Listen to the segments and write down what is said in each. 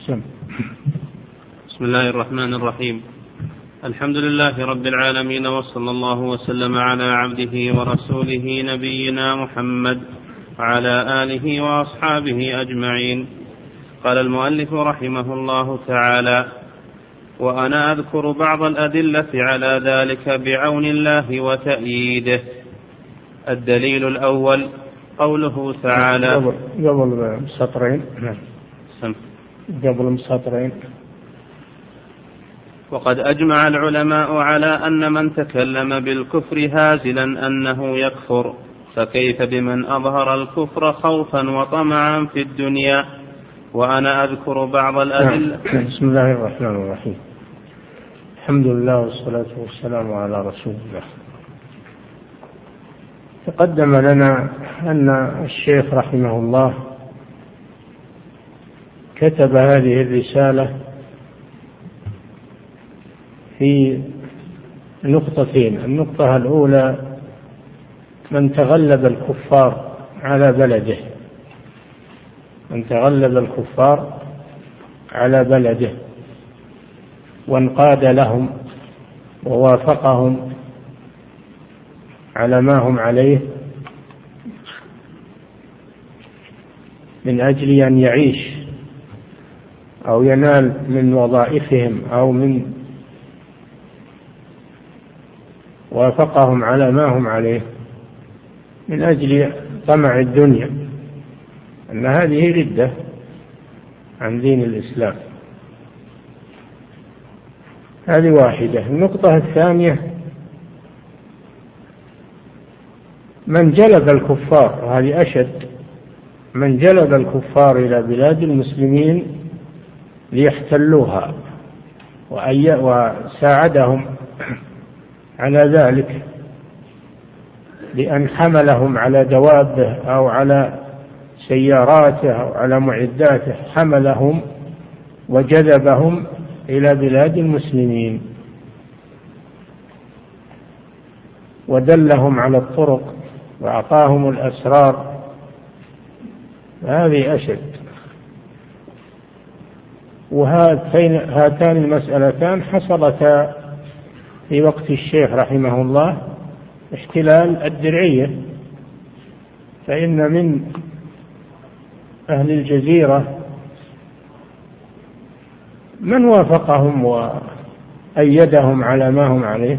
بسم الله الرحمن الرحيم. الحمد لله رب العالمين، وصلى الله وسلم على عبده ورسوله نبينا محمد وعلى آله وأصحابه أجمعين. قال المؤلف رحمه الله تعالى: وأنا أذكر بعض الأدلة على ذلك بعون الله وتأييده. الدليل الأول قوله تعالى قبل سطرين: وقد أجمع العلماء على أن من تكلم بالكفر هازلا أنه يكفر، فكيف بمن أظهر الكفر خوفا وطمعا في الدنيا. وأنا أذكر بعض الأدلة. بسم الله الرحمن الرحيم. الحمد لله والصلاة والسلام على رسول الله. تقدم لنا أن الشيخ رحمه الله كتب هذه الرسالة في نقطتين. النقطة الأولى: من تغلب الكفار على بلده، من تغلب الكفار على بلده وانقاد لهم ووافقهم على ما هم عليه من أجل أن يعيش أو ينال من وظائفهم، أو من وافقهم على ما هم عليه من أجل طمع الدنيا، أن هذه ردة عن دين الإسلام. هذه واحدة. النقطة الثانية: من جلب الكفار، وهذه أشد، من جلب الكفار إلى بلاد المسلمين ليحتلوها وساعدهم على ذلك بأن حملهم على دوابه أو على سياراته أو على معداته، حملهم وجذبهم إلى بلاد المسلمين ودلهم على الطرق وأعطاهم الأسرار. هذه أشد. وهاتان المسألتان حصلتا في وقت الشيخ رحمه الله احتلال الدرعية، فإن من أهل الجزيرة من وافقهم وأيدهم على ما هم عليه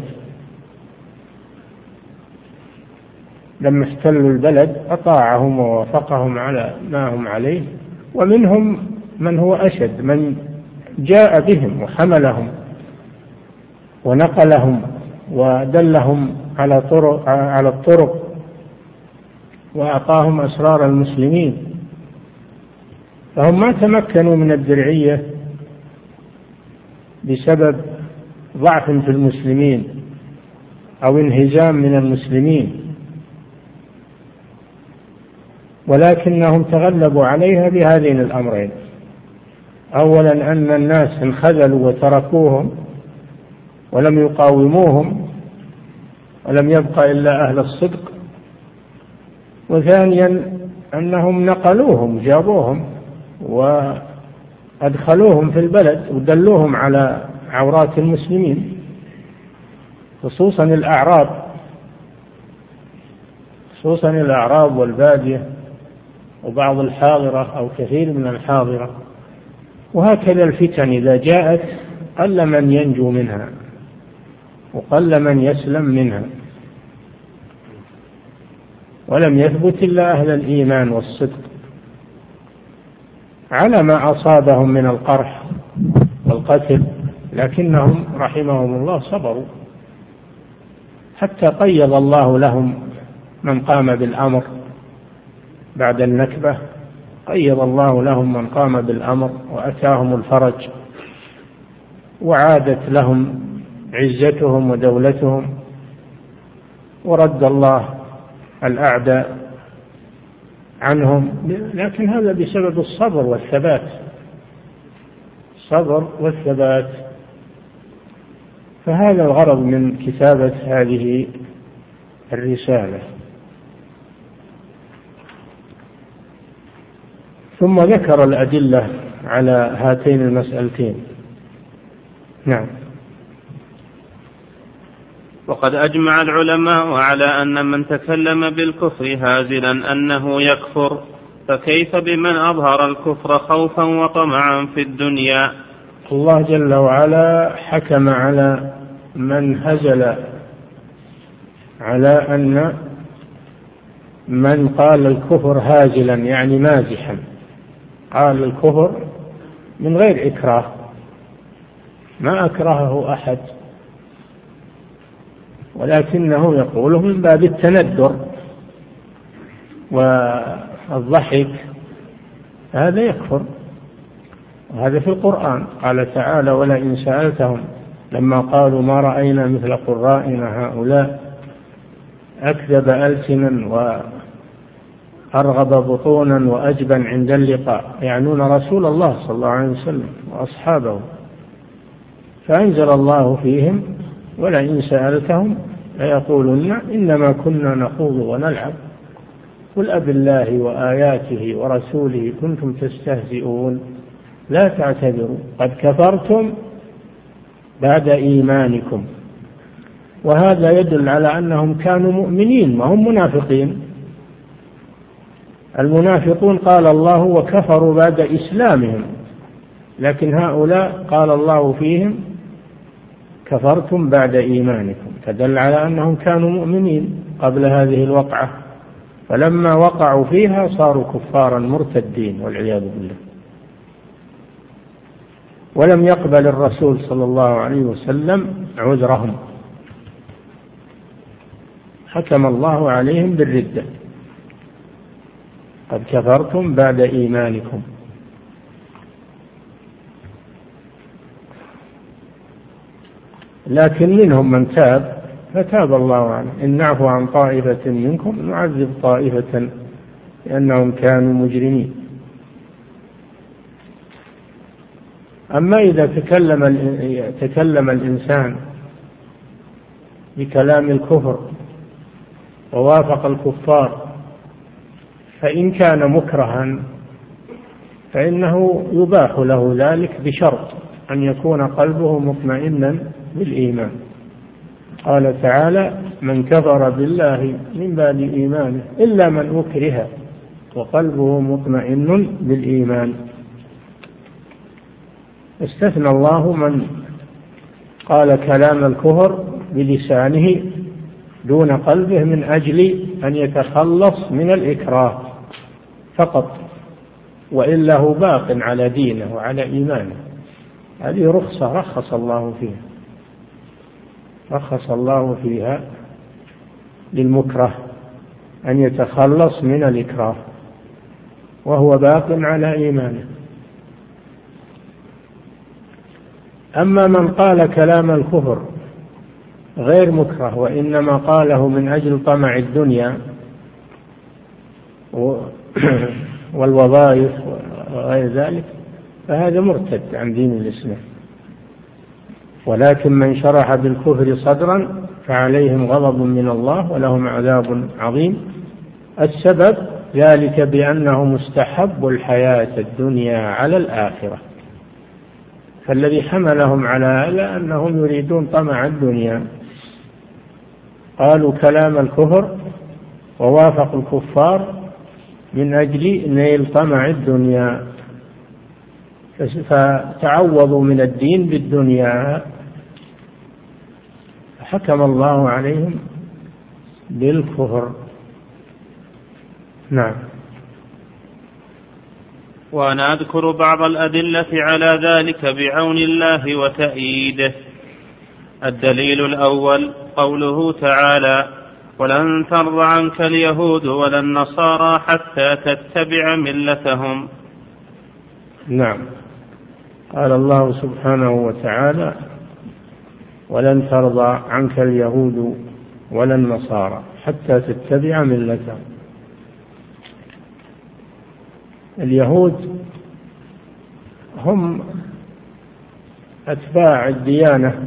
لما احتلوا البلد، أطاعهم ووافقهم على ما هم عليه. ومنهم من هو أشد، من جاء بهم وحملهم ونقلهم ودلهم على الطرق وأعطاهم أسرار المسلمين، فهم ما تمكنوا من الدرعية بسبب ضعف في المسلمين أو انهزام من المسلمين، ولكنهم تغلبوا عليها بهذين الأمرين: أولا أن الناس انخذلوا وتركوهم ولم يقاوموهم ولم يبق إلا أهل الصدق، وثانيا أنهم نقلوهم، جابوهم وأدخلوهم في البلد ودلوهم على عورات المسلمين، خصوصا الأعراب والبادية وبعض الحاضرة أو كثير من الحاضرة. وهكذا الفتن إذا جاءت قل من ينجو منها وقل من يسلم منها، ولم يثبت إلا أهل الإيمان والصدق على ما أصابهم من القرح والقتل، لكنهم رحمهم الله صبروا حتى قيض الله لهم من قام بالأمر بعد النكبة، قيض الله لهم من قام بالأمر وأتاهم الفرج وعادت لهم عزتهم ودولتهم، ورد الله الأعداء عنهم. لكن هذا بسبب الصبر والثبات، الصبر والثبات. فهذا الغرض من كتابة هذه الرسالة. ثم ذكر الأدلة على هاتين المسألتين. نعم. وقد أجمع العلماء على أن من تكلم بالكفر هازلا أنه يكفر، فكيف بمن أظهر الكفر خوفا وطمعا في الدنيا؟ الله جل وعلا حكم على من هزل على أن من قال الكفر هازلا يعني مازحا، قال الكفر من غير إكراه، ما أكرهه أحد، ولكنه يقوله من باب التندر والضحك، هذا يكفر. وهذا في القرآن قال تعالى: ولئن سألتهم لما قالوا ما رأينا مثل قرائنا هؤلاء أكذب ألسنا وأرغب بطونا وأجبن عند اللقاء، يعنون رسول الله صلى الله عليه وسلم وأصحابه، فأنزل الله فيهم: ولئن سألتهم ليقولن إنما كنا نخوض ونلعب قل أبالله وآياته ورسوله كنتم تستهزئون لا تعتذروا قد كفرتم بعد إيمانكم. وهذا يدل على أنهم كانوا مؤمنين، ما هم منافقين. المنافقون قال الله وكفروا بعد إسلامهم، لكن هؤلاء قال الله فيهم كفرتم بعد إيمانكم، فدل على أنهم كانوا مؤمنين قبل هذه الوقعة، فلما وقعوا فيها صاروا كفارا مرتدين والعياذ بالله. ولم يقبل الرسول صلى الله عليه وسلم عذرهم، حكم الله عليهم بالردة: قد كفرتم بعد إيمانكم. لكن منهم من تاب فتاب الله عنه: إن نعفو عن طائفة منكم نعذب طائفة لأنهم كانوا مجرمين. أما إذا تكلم الإنسان بكلام الكفر ووافق الكفار، فإن كان مكرها فإنه يباح له ذلك بشرط أن يكون قلبه مطمئنا بالإيمان. قال تعالى: من كفر بالله من بعد إيمانه إلا من أكره وقلبه مطمئن بالإيمان. استثنى الله من قال كلام الكفر بلسانه دون قلبه من أجل أن يتخلص من الإكراه فقط، وإلا هو باق على دينه وعلى إيمانه. هذه رخصة رخص الله فيها للمكره أن يتخلص من الإكراه وهو باق على إيمانه. أما من قال كلام الكفر غير مكره وإنما قاله من أجل طمع الدنيا والوظائف وغير ذلك فهذا مرتد عن دين الإسلام. ولكن من شرح بالكفر صدرا فعليهم غضب من الله ولهم عذاب عظيم. السبب ذلك بأنهم استحبوا الحياة الدنيا على الآخرة، فالذي حملهم على هذا أنهم يريدون طمع الدنيا، قالوا كلام الكفر ووافقوا الكفار من أجل نيل طمع الدنيا، فتعوضوا من الدين بالدنيا، حكم الله عليهم بالكفر. نعم. وأنا أذكر بعض الأدلة على ذلك بعون الله وتأييده. الدليل الأول قوله تعالى: ولن ترضى عنك اليهود ولا النصارى حتى تتبع ملتهم. نعم، قال الله سبحانه وتعالى: ولن ترضى عنك اليهود ولا النصارى حتى تتبع ملتهم. اليهود هم أتباع الديانة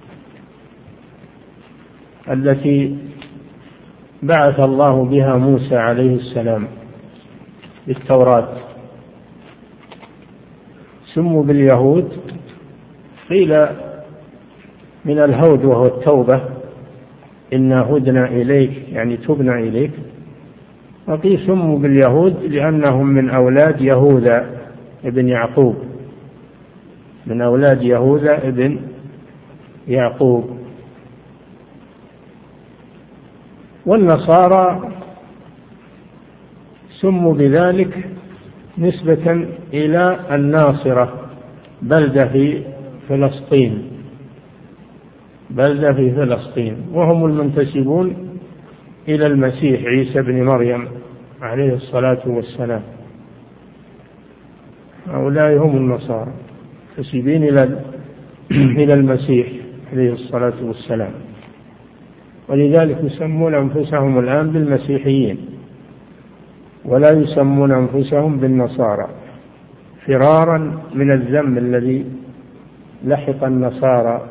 التي بعث الله بها موسى عليه السلام بالتوراة، سموا باليهود، قيل من الهود وهو التوبة، إنا هدنا إليك يعني تبنا إليك، وقيل سموا باليهود لأنهم من أولاد يهوذا ابن يعقوب، من أولاد يهوذا ابن يعقوب. والنصارى سموا بذلك نسبة إلى الناصرة، بلدة في فلسطين، بلدة في فلسطين، وهم المنتسبون إلى المسيح عيسى بن مريم عليه الصلاة والسلام. هؤلاء هم النصارى منتسبين إلى المسيح عليه الصلاة والسلام، ولذلك يسمون أنفسهم الآن بالمسيحيين ولا يسمون أنفسهم بالنصارى، فرارا من الذم الذي لحق النصارى.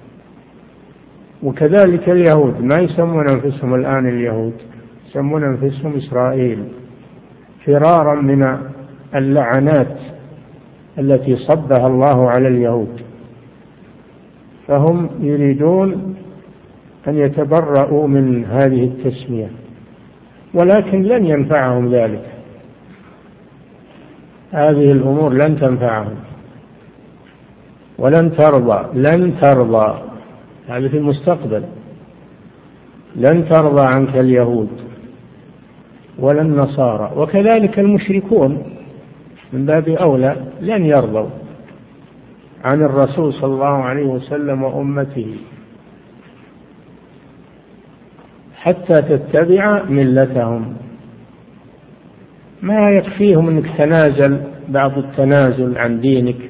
وكذلك اليهود ما يسمون أنفسهم الآن اليهود، يسمون أنفسهم إسرائيل، فرارا من اللعنات التي صبها الله على اليهود، فهم يريدون أن يتبرؤوا من هذه التسمية، ولكن لن ينفعهم ذلك، هذه الأمور لن تنفعهم ولن ترضى، لن ترضى، هذا في المستقبل، لن ترضى عنك اليهود ولا النصارى، وكذلك المشركون من باب أولى لن يرضوا عن الرسول صلى الله عليه وسلم وأمته حتى تتبع ملتهم. ما يكفيهم أنك تنازل بعض التنازل عن دينك،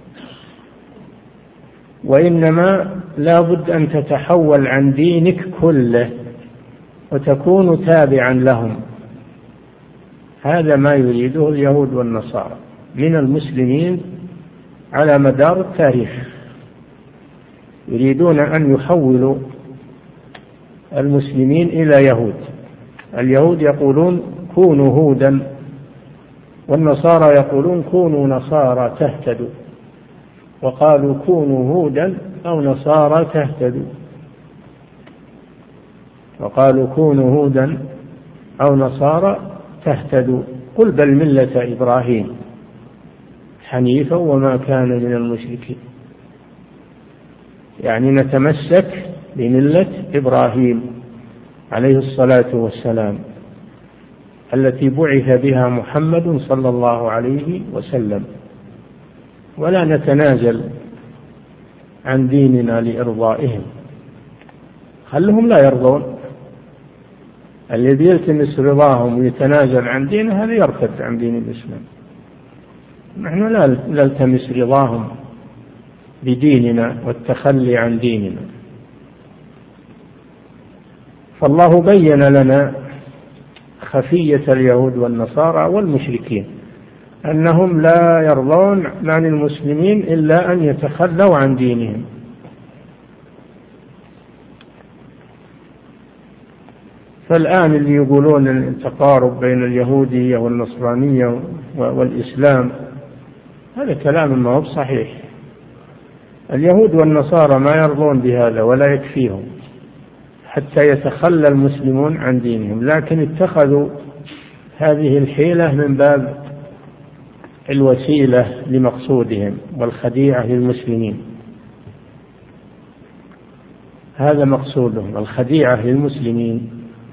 وإنما لا بد أن تتحول عن دينك كله وتكون تابعا لهم. هذا ما يريده اليهود والنصارى من المسلمين على مدار التاريخ، يريدون أن يحولوا المسلمين إلى يهود. اليهود يقولون كونوا هودا، والنصارى يقولون كونوا نصارى تهتدوا، وقالوا كونوا هودا أو نصارى تهتدوا، وقالوا كونوا هودا أو نصارى تهتدوا، قل بل ملة إبراهيم حنيفا وما كان من المشركين، يعني نتمسك بملة إبراهيم عليه الصلاة والسلام التي بعث بها محمد صلى الله عليه وسلم، ولا نتنازل عن ديننا لإرضائهم. خلهم لا يرضون، الذي يلتمس رضاهم ويتنازل عن دينه هذا يرتد عن دين الإسلام. نحن لا نلتمس رضاهم بديننا والتخلي عن ديننا. فالله بين لنا خفية اليهود والنصارى والمشركين أنهم لا يرضون عن المسلمين إلا أن يتخلوا عن دينهم. فالآن اللي يقولون التقارب بين اليهودية والنصرانية والإسلام هذا كلام ما هو صحيح. اليهود والنصارى ما يرضون بهذا ولا يكفيهم حتى يتخلى المسلمون عن دينهم، لكن اتخذوا هذه الحيلة من باب الوسيلة لمقصودهم والخديعة للمسلمين. هذا مقصودهم، الخديعة للمسلمين،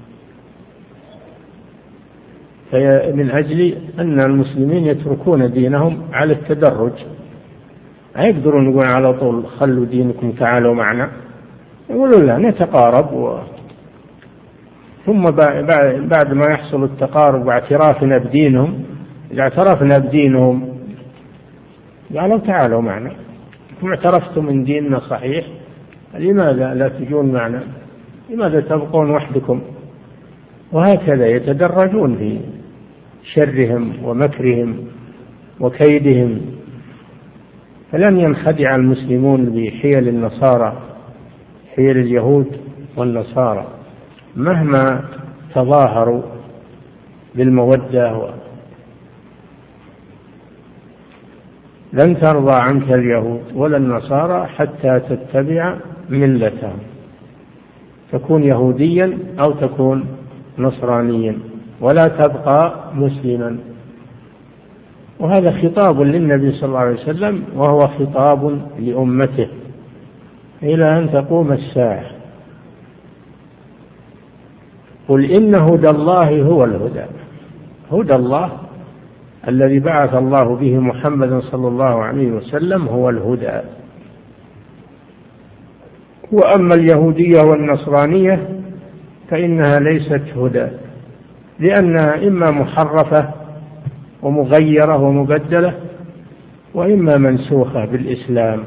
من أجل أن المسلمين يتركون دينهم على التدرج. لا يقدرون يقولون على طول خلوا دينكم تعالوا معنا، يقولون لا نتقارب ثم بعد ما يحصل التقارب واعترافنا بدينهم، إذا اعترفنا بدينهم قالوا تعالوا معنا، ثم اعترفتم من ديننا صحيح، لماذا لا تجون معنا؟ لماذا تبقون وحدكم؟ وهكذا يتدرجون في شرهم ومكرهم وكيدهم. فلن ينخدع المسلمون بحيل النصارى، حيل اليهود والنصارى، مهما تظاهروا بالمودة لن ترضى عنك اليهود ولا النصارى حتى تتبع ملتهم، تكون يهوديا أو تكون نصرانيا ولا تبقى مسلما. وهذا خطاب للنبي صلى الله عليه وسلم، وهو خطاب لأمته إلى أن تقوم الساعة. قل إن هدى الله هو الهدى، هدى الله الذي بعث الله به محمدا صلى الله عليه وسلم هو الهدى. وأما اليهودية والنصرانية فإنها ليست هدى، لأنها إما محرفة ومغيرة ومبدلة، وإما منسوخة بالإسلام.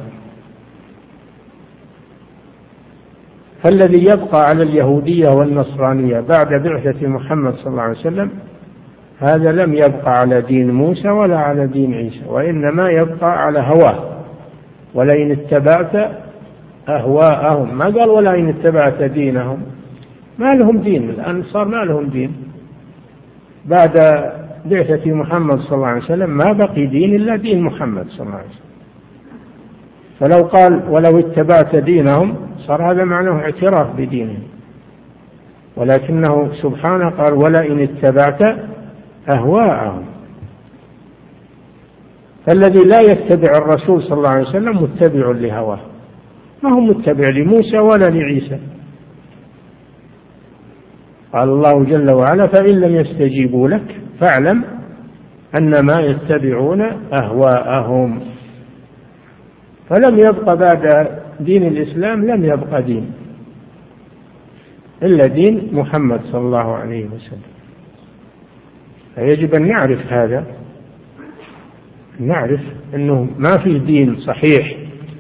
فالذي يبقى على اليهودية والنصرانية بعد بعثة محمد صلى الله عليه وسلم هذا لم يبقى على دين موسى ولا على دين عيسى، وإنما يبقى على هواه. ولئن اتبعت أهواءهم، ما قال ولئن اتبعت دينهم، ما لهم دين، الأنصار ما لهم دين بعد بعثة محمد صلى الله عليه وسلم، ما بقي دين إلا دين محمد صلى الله عليه وسلم. فلو قال ولو اتبعت دينهم صار هذا معناه اعتراف بدينهم، ولكنه سبحانه قال ولئن اتبعت أهواءهم. فالذي لا يتبع الرسول صلى الله عليه وسلم متبع لهواه، ما هو متبع لموسى ولا لعيسى. قال الله جل وعلا فإن لم يستجيبوا لك فاعلم أنما يتبعون أهواءهم. فلم يبق بعد دين الإسلام، لم يبق دين إلا دين محمد صلى الله عليه وسلم. فيجب أن نعرف هذا، نعرف أنه ما في دين صحيح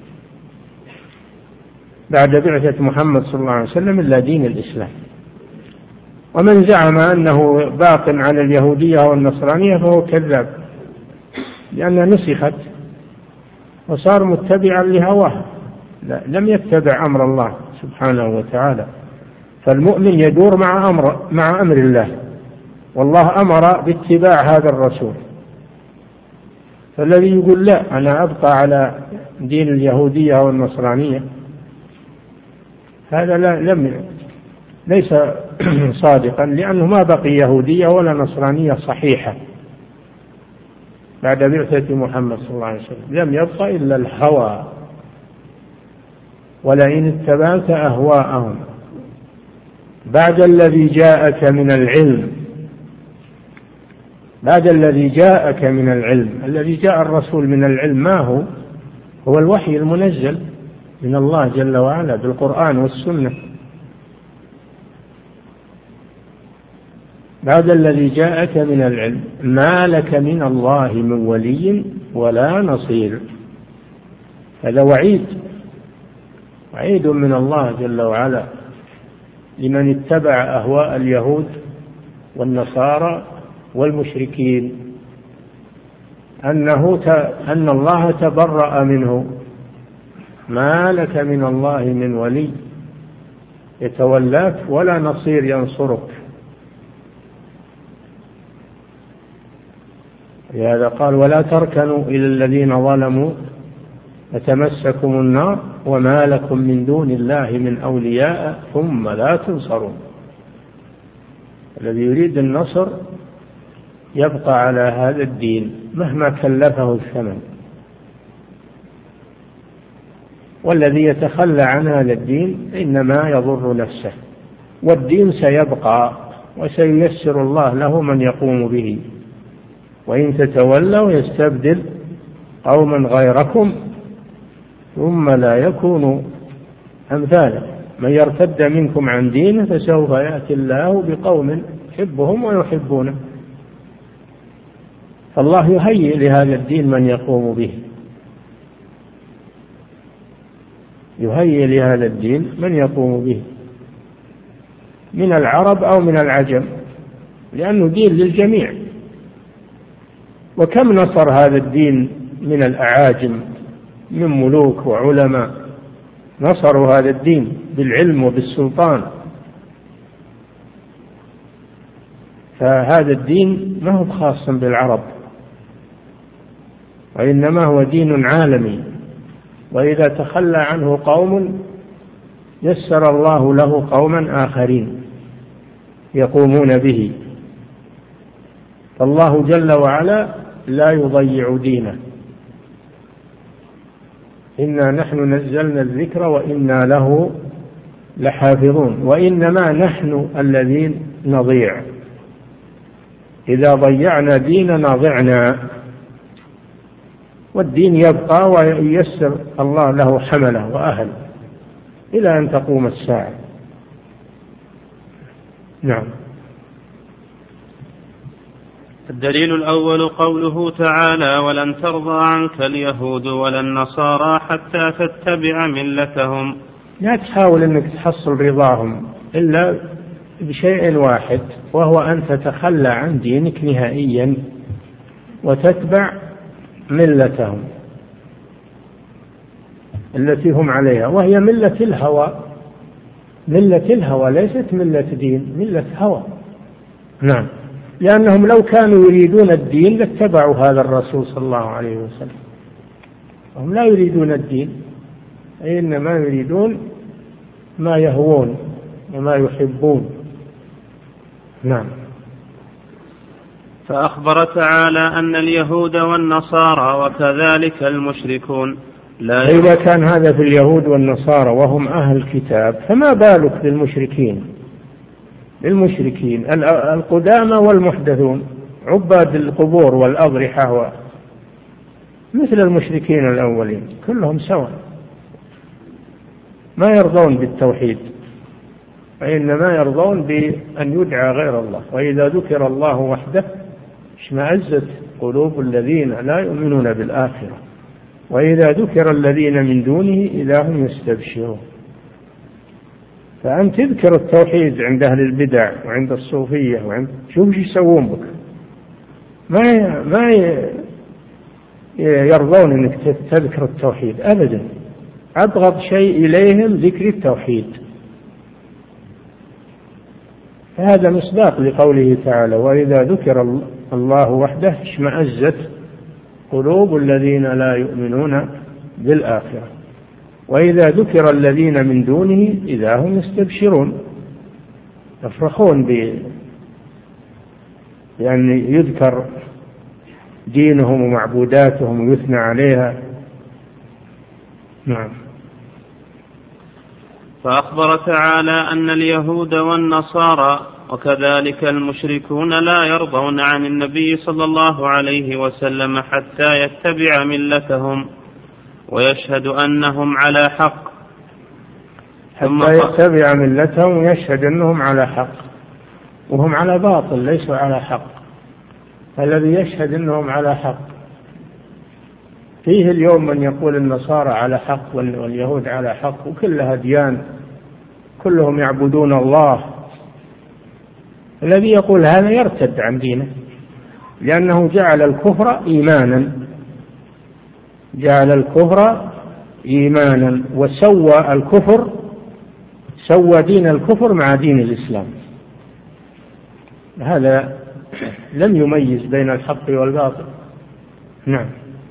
بعد بعثة محمد صلى الله عليه وسلم إلا دين الإسلام. ومن زعم أنه باق على اليهودية والنصرانية فهو كذاب، لأنها نسخت وصار متبعا لهواه، لم يتبع أمر الله سبحانه وتعالى. فالمؤمن يدور مع أمر الله، والله أمر باتباع هذا الرسول. فالذي يقول لا أنا أبقى على دين اليهودية والنصرانية هذا ليس صادقا، لأنه ما بقي يهودية ولا نصرانية صحيحة بعد بعثة محمد صلى الله عليه وسلم، لم يبقى إلا الهوى. ولئن اتبعت أهواءهم بعد الذي جاءك من العلم، بعد الذي جاءك من العلم. الذي جاء الرسول من العلم ما هو الوحي المنزل من الله جل وعلا بالقرآن والسنة. بعد الذي جاءك من العلم ما لك من الله من ولي ولا نصير. هذا وعيد من الله جل وعلا لمن اتبع أهواء اليهود والنصارى والمشركين، أن الله تبرأ منه. ما لك من الله من ولي يتولاك ولا نصير ينصرك. لهذا قال ولا تركنوا إلى الذين ظلموا فتمسكم النار وما لكم من دون الله من أولياء ثم لا تنصرون. الذي يريد النصر يبقى على هذا الدين مهما كلفه الثمن، والذي يتخلى عن هذا الدين إنما يضر نفسه. والدين سيبقى وسييسر الله له من يقوم به، وإن تتولوا يستبدل قوما غيركم ثم لا يكونوا أمثالا. من يرتد منكم عن دينه فسوف يأتي الله بقوم يحبهم ويحبونه. فالله يهيئ لهذا الدين من يقوم به، يهيئ لهذا الدين من يقوم به من العرب أو من العجم، لأنه دين للجميع. وكم نصر هذا الدين من الأعاجم من ملوك وعلماء نصروا هذا الدين بالعلم وبالسلطان. فهذا الدين ما هو خاص بالعرب، وإنما هو دين عالمي، وإذا تخلى عنه قوم يسر الله له قوما آخرين يقومون به. فالله جل وعلا لا يضيع دينه. إنا نحن نزلنا الذكر وإنا له لحافظون، وإنما نحن الذين نضيع. إذا ضيعنا ديننا ضعنا، والدين يبقى وييسر الله له حمله وأهل إلى أن تقوم الساعة. نعم. الدليل الأول قوله تعالى: ولن ترضى عنك اليهود ولا النصارى حتى تتبع ملتهم. لا تحاول أنك تحصل رضاهم إلا بشيء واحد، وهو أن تتخلى عن دينك نهائيا وتتبع ملتهم التي هم عليها، وهي ملة الهوى. ملة الهوى ليست ملة دين، ملة هوى. نعم. لأنهم لو كانوا يريدون الدين لاتبعوا هذا الرسول صلى الله عليه وسلم. هم لا يريدون الدين، إنما يريدون ما يهوون وما يحبون. نعم. فأخبر تعالى أن اليهود والنصارى وكذلك المشركون لا إذا كان هذا في اليهود والنصارى وهم أهل الكتاب، فما بالك بالمشركين؟ المشركين القدامى والمحدثون عباد القبور والأضرحة مثل المشركين الأولين كلهم سواء، ما يرضون بالتوحيد، وإنما يرضون بأن يدعى غير الله. وإذا ذكر الله وحده اشمأزت قلوب الذين لا يؤمنون بالآخرة، وإذا ذكر الذين من دونه إذا هم يستبشرون. فأنت تذكر التوحيد عند أهل البدع وعند الصوفية شوف ايش يسوون بك. ما يرضون أنك تذكر التوحيد أبدا. أبغض شيء إليهم ذكر التوحيد. هذا مصداق لقوله تعالى: وإذا ذكر الله وحده اشمأزت قلوب الذين لا يؤمنون بالآخرة، وإذا ذكر الذين من دونه إذا هم يستبشرون، يفرحون يعني يذكر دينهم ومعبوداتهم ويثنى عليها. نعم. فأخبر تعالى أن اليهود والنصارى وكذلك المشركون لا يرضون عن النبي صلى الله عليه وسلم حتى يتبع ملتهم ويشهد أنهم على حق. حتى يتبع ملتهم ويشهد أنهم على حق، وهم على باطل ليسوا على حق. الذي يشهد أنهم على حق، فيه اليوم من يقول النصارى على حق واليهود على حق، وكلها ديان كلهم يعبدون الله. الذي يقول هذا يرتد عن دينه، لأنه جعل الكفر إيمانا، جعل الكفر إيمانا، وسوى الكفر، سوى دين الكفر مع دين الإسلام. هذا لم يميز بين الحق والباطل. نعم.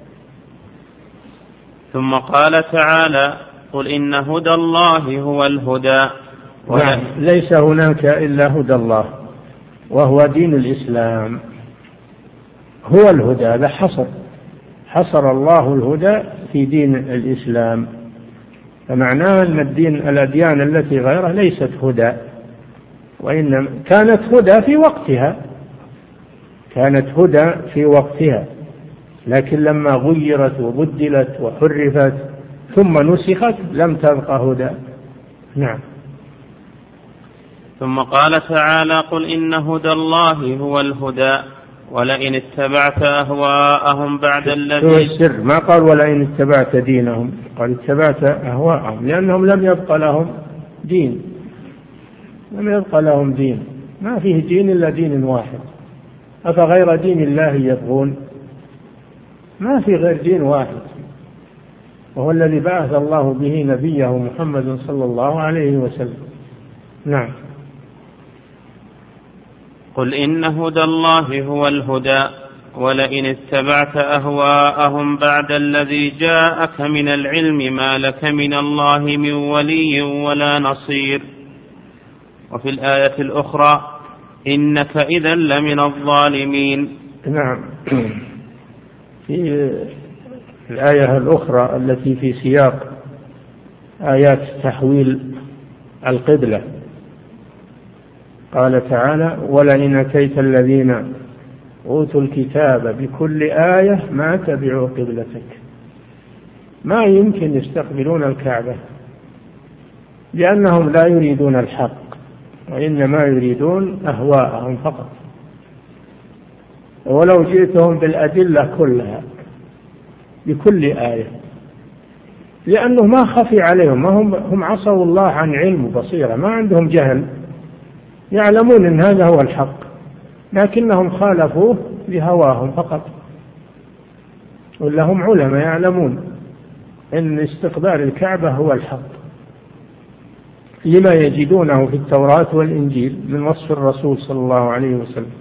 ثم قال تعالى: قل إن هدى الله هو الهدى. نعم. ليس هناك إلا هدى الله وهو دين الإسلام، هو الهدى. هذا حصر الله الهدى في دين الإسلام، فمعناه أن الأديان التي غيره ليست هدى، وإنما كانت هدى في وقتها، كانت هدى في وقتها، لكن لما غيرت وبدلت وحرفت ثم نسخت لم تبقى هدى. نعم. ثم قال تعالى: قل إن هدى الله هو الهدى ولئن اتبعت أهواءهم بعد الذي. السر ما قال ولئن اتبعت دينهم، قال اتبعت أهواءهم، لأنهم لم يبقى لهم دين، لم يبقى لهم دين، ما فيه دين إلا دين واحد. أفغير دين الله يبغون؟ ما في غير دين واحد، وهو الذي بعث الله به نبيه محمد صلى الله عليه وسلم. نعم. قل إن هدى الله هو الهدى ولئن اتبعت أهواءهم بعد الذي جاءك من العلم ما لك من الله من ولي ولا نصير. وفي الآية الأخرى إنك إذا لمن الظالمين. نعم. في الآية الأخرى التي في سياق آيات تحويل القبلة قال تعالى ولئن أتيت الذين أوتوا الكتاب بكل آية ما تبعوا قبلتك. ما يمكن يستقبلون الكعبة لأنهم لا يريدون الحق وإنما يريدون أهواءهم فقط، ولو جئتهم بالأدلة كلها بكل آية، لأنه ما خفي عليهم، هم عصوا الله عن علم وبصيرة، ما عندهم جهل، يعلمون أن هذا هو الحق لكنهم خالفوه بهواهم فقط، ولهم علماء يعلمون أن استقبال الكعبة هو الحق لما يجدونه في التوراة والإنجيل من وصف الرسول صلى الله عليه وسلم.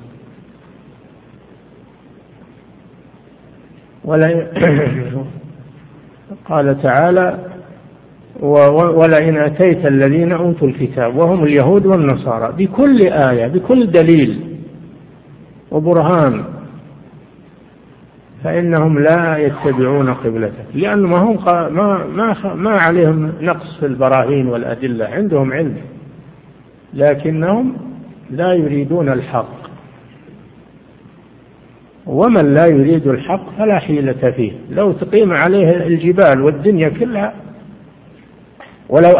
قال تعالى ولئن أتيت الذين أوتوا الكتاب وهم اليهود والنصارى بكل آية بكل دليل وبرهان فإنهم لا يتبعون قبلتك، لأنهم ما عليهم نقص في البراهين والأدلة، عندهم علم لكنهم لا يريدون الحق، ومن لا يريد الحق فلا حيلة فيه. لو تقيم عليه الجبال والدنيا كلها، ولو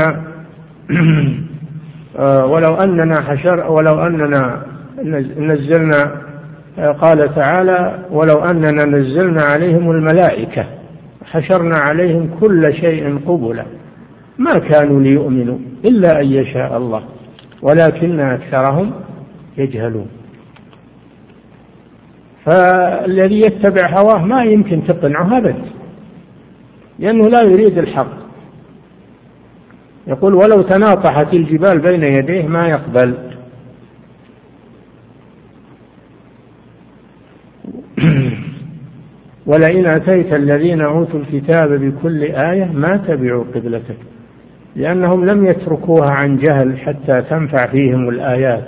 أننا نزلنا، قال تعالى ولو أننا نزلنا عليهم الملائكة حشرنا عليهم كل شيء قبلا ما كانوا ليؤمنوا إلا أن يشاء الله ولكن أكثرهم يجهلون. فالذي يتبع هواه ما يمكن تقنعه أبدا، لأنه لا يريد الحق. يقول ولو تناطحت الجبال بين يديه ما يقبل. ولئن أتيت الذين أوتوا الكتاب بكل آية ما تبعوا قبلتك، لأنهم لم يتركوها عن جهل حتى تنفع فيهم الآيات،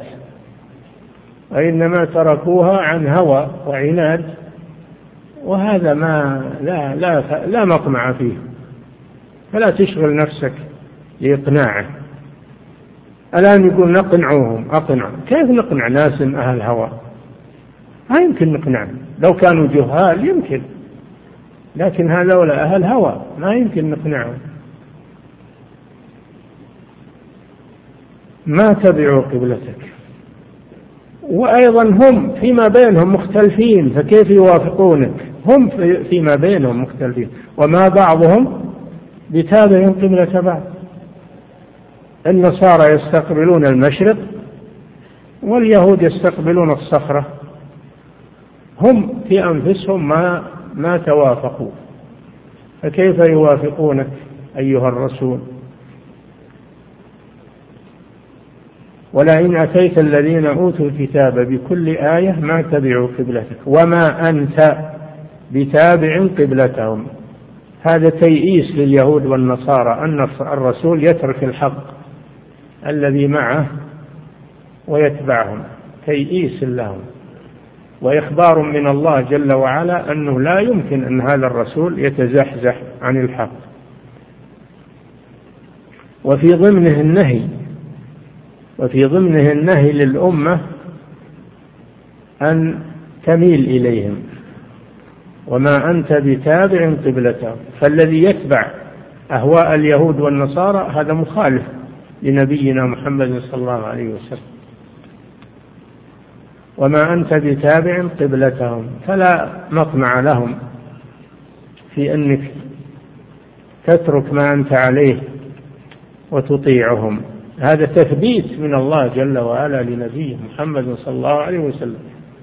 وإنما تركوها عن هوى وعناد، وهذا ما لا مطمع فيه، فلا تشغل نفسك لإقناعه. الآن يقول نقنعهم، كيف نقنع ناس أهل هوى؟ ما يمكن نقنعهم، لو كانوا جهال يمكن، لكن هؤلاء أهل هوى ما يمكن نقنعهم. ما تبعوا قبلتك. وأيضا هم فيما بينهم مختلفين، فكيف يوافقونك؟ هم فيما بينهم مختلفين، وما بعضهم بتابع قبلة بعض. النصارى يستقبلون المشرق واليهود يستقبلون الصخرة، هم في أنفسهم ما توافقوا، فكيف يوافقونك أيها الرسول؟ ولئن أتيت الذين أوتوا الكتاب بكل آية ما تبعوا قبلتك وما أنت بتابع قبلتهم. هذا تيئيس لليهود والنصارى أن الرسول يترك الحق الذي معه ويتبعهم، تيئيس لهم وإخبار من الله جل وعلا أنه لا يمكن أن هذا الرسول يتزحزح عن الحق. وفي ضمنه النهي للأمة أن تميل إليهم، وما أنت بتابع قبلتهم. فالذي يتبع أهواء اليهود والنصارى هذا مخالف لنبينا محمد صلى الله عليه وسلم. وما أنت بتابع قبلتهم، فلا مطمع لهم في أنك تترك ما أنت عليه وتطيعهم. هذا تثبيت من الله جل وعلا لنبيه محمد صلى الله عليه وسلم.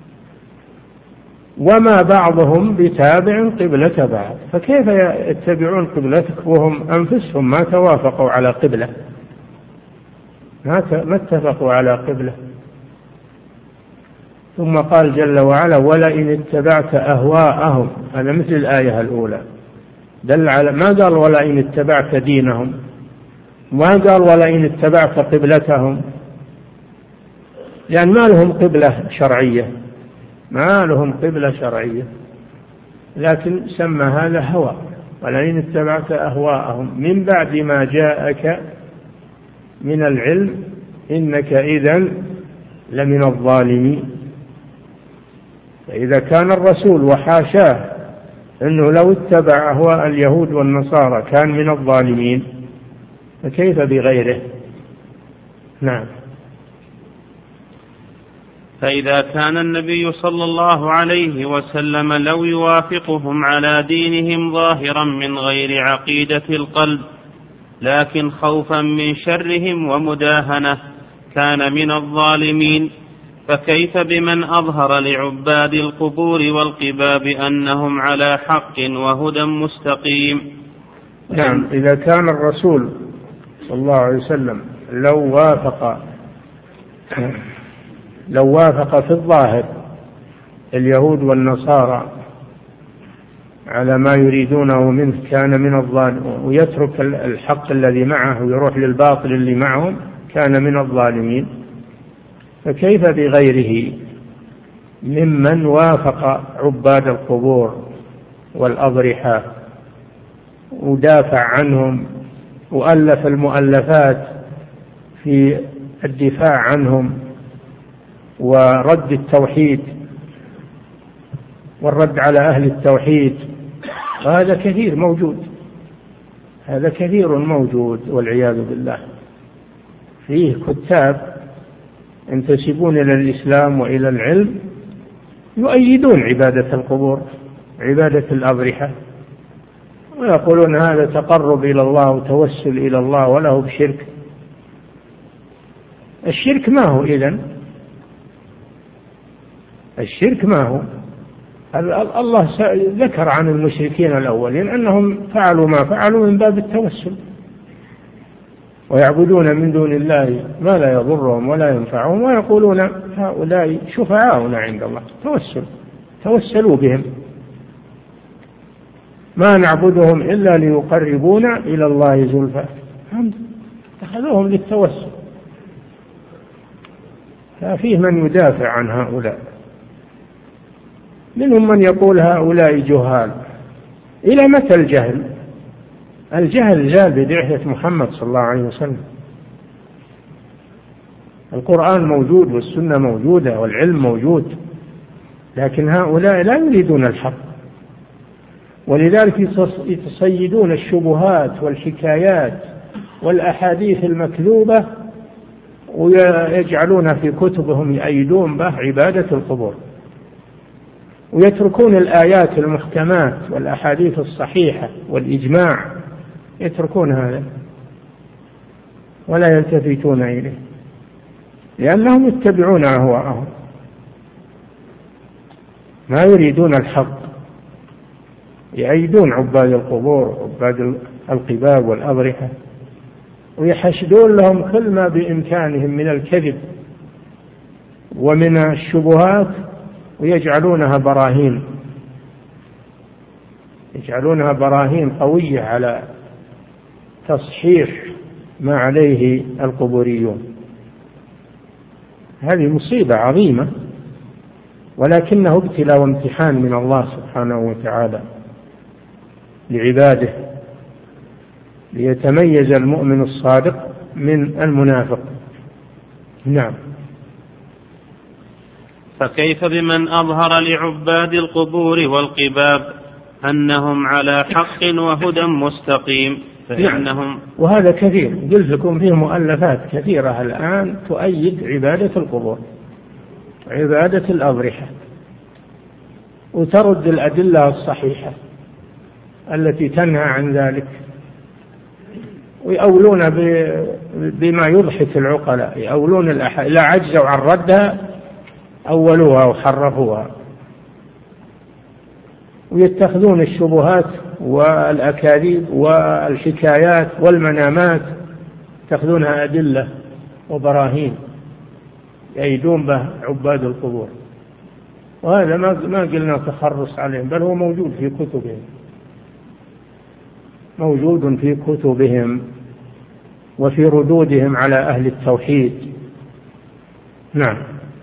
وما بعضهم بتابع قبلة بعض، فكيف يتبعون قبلتك وهم أنفسهم ما توافقوا على قبلة، ما اتفقوا على قبلة. ثم قال جل وعلا ولئن اتبعت أهواءهم، هذا مثل الآية الأولى، دل على ما قال ولئن اتبعت دينهم، ما قال ولئن اتبعت قبلتهم، لأن ما لهم قبلة شرعية، ما لهم قبلة شرعية، لكن سمى هذا هوى. ولئن اتبعت أهواءهم من بعد ما جاءك من العلم إنك إذن لمن الظالمين. فإذا كان الرسول وحاشاه أنه لو اتبع أهواء اليهود والنصارى كان من الظالمين، فكيف بغيره؟ نعم. فإذا كان النبي صلى الله عليه وسلم لو يوافقهم على دينهم ظاهرا من غير عقيدة القلب لكن خوفا من شرهم ومداهنة كان من الظالمين، فكيف بمن أظهر لعباد القبور والقباب أنهم على حق وهدى مستقيم؟ نعم. إذا كان الرسول صلى الله عليه وسلم لو وافق في الظاهر اليهود والنصارى على ما يريدونه منه كان من الظالمين، ويترك الحق الذي معه ويروح للباطل اللي معهم كان من الظالمين، فكيف بغيره ممن وافق عباد القبور والأضرحة ودافع عنهم وألف المؤلفات في الدفاع عنهم ورد التوحيد والرد على أهل التوحيد. هذا كثير موجود، هذا كثير موجود والعياذ بالله. فيه كتاب ينتسبون إلى الإسلام وإلى العلم يؤيدون عبادة القبور، عبادة الأضرحة، ويقولون هذا تقرب إلى الله وتوسل إلى الله وله بشرك. الشرك ما هو إذن؟ الشرك ما هو؟ الله ذكر عن المشركين الأولين أنهم فعلوا ما فعلوا من باب التوسل، ويعبدون من دون الله ما لا يضرهم ولا ينفعهم ويقولون هؤلاء شفعاؤنا عند الله. توسلوا بهم، ما نعبدهم إلا ليقربونا إلى الله زلفى، اتخذوهم للتوسل. ففيه من يدافع عن هؤلاء، منهم من يقول هؤلاء جهال. إلى متى الجهل؟ الجهل زال بدعية محمد صلى الله عليه وسلم. القرآن موجود والسنة موجودة والعلم موجود، لكن هؤلاء لا يريدون الحق، ولذلك يتصيدون الشبهات والحكايات والأحاديث المكذوبة ويجعلون في كتبهم يأيدون به عبادة القبور، ويتركون الآيات المحكمات والأحاديث الصحيحة والإجماع، يتركون هذا ولا يلتفتون إليه، لأنهم يتبعون أهواءهم، ما يريدون الحق، يعيدون عباد القبور وعباد القباب والأضرحة، ويحشدون لهم كل ما بإمكانهم من الكذب ومن الشبهات، ويجعلونها براهين، يجعلونها براهين قوية على تصحيح ما عليه القبوريون. هذه مصيبة عظيمة، ولكنه ابتلاء وامتحان من الله سبحانه وتعالى لعباده، ليتميز المؤمن الصادق من المنافق. نعم. فكيف بمن أظهر لعباد القبور والقباب أنهم على حق وهدى مستقيم؟ فإنهم وهذا كثير، قلت لكم فيه مؤلفات كثيرة الآن تؤيد عبادة القبور، عبادة الأضرحة، وترد الأدلة الصحيحة التي تنهى عن ذلك، ويأولون بما يضحك العقلاء، يأولون لا عجزوا عن ردها أولوها وحرفوها، ويتخذون الشبهات والأكاذيب والحكايات والمنامات يتخذونها أدلة وبراهين يأيدون به عباد القبور. وهذا ما قلنا تخرص عليهم، بل هو موجود في كتبهم، موجود في كتبهم وفي ردودهم على أهل التوحيد. نعم.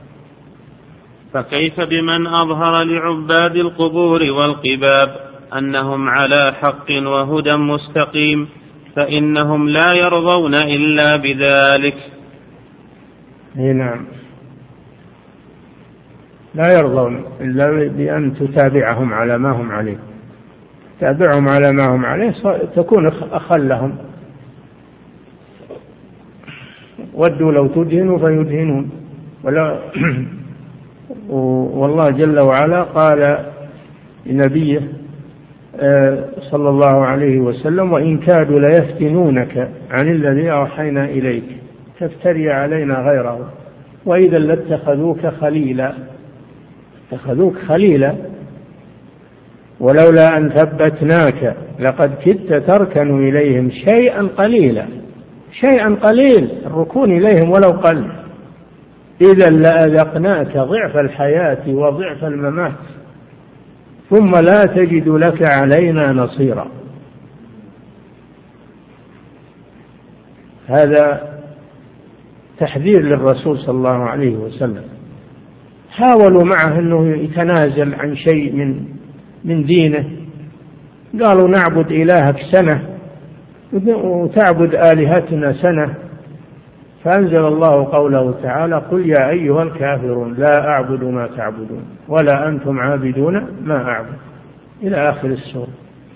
فكيف بمن أظهر لعباد القبور والقباب أنهم على حق وهدى مستقيم، فإنهم لا يرضون إلا بذلك. نعم، لا يرضون إلا بأن تتابعهم على ما هم عليه، تابعهم على ما هم عليه تكون أخلهم. ودوا لو تدهنوا فيدهنون. والله جل وعلا قال لنبيه صلى الله عليه وسلم: وإن كادوا ليفتنونك عن الذي أوحينا إليك تفتري علينا غيره وإذا لاتخذوك خليلا. اتخذوك خليلا ولولا أن ثبتناك لقد كدت تركن إليهم شيئا قليلا. شيئا قليل الركون إليهم ولو قل، إذا لأذقناك ضعف الحياة وضعف الممات ثم لا تجد لك علينا نصيرا. هذا تحذير للرسول صلى الله عليه وسلم. حاولوا معه أنه يتنازل عن شيء من دينه، قالوا: نعبد إلهك سنة وتعبد آلهتنا سنة. فأنزل الله قوله تعالى: قل يا أيها الكافرون لا أعبد ما تعبدون ولا أنتم عابدون ما أعبد، إلى آخر السورة.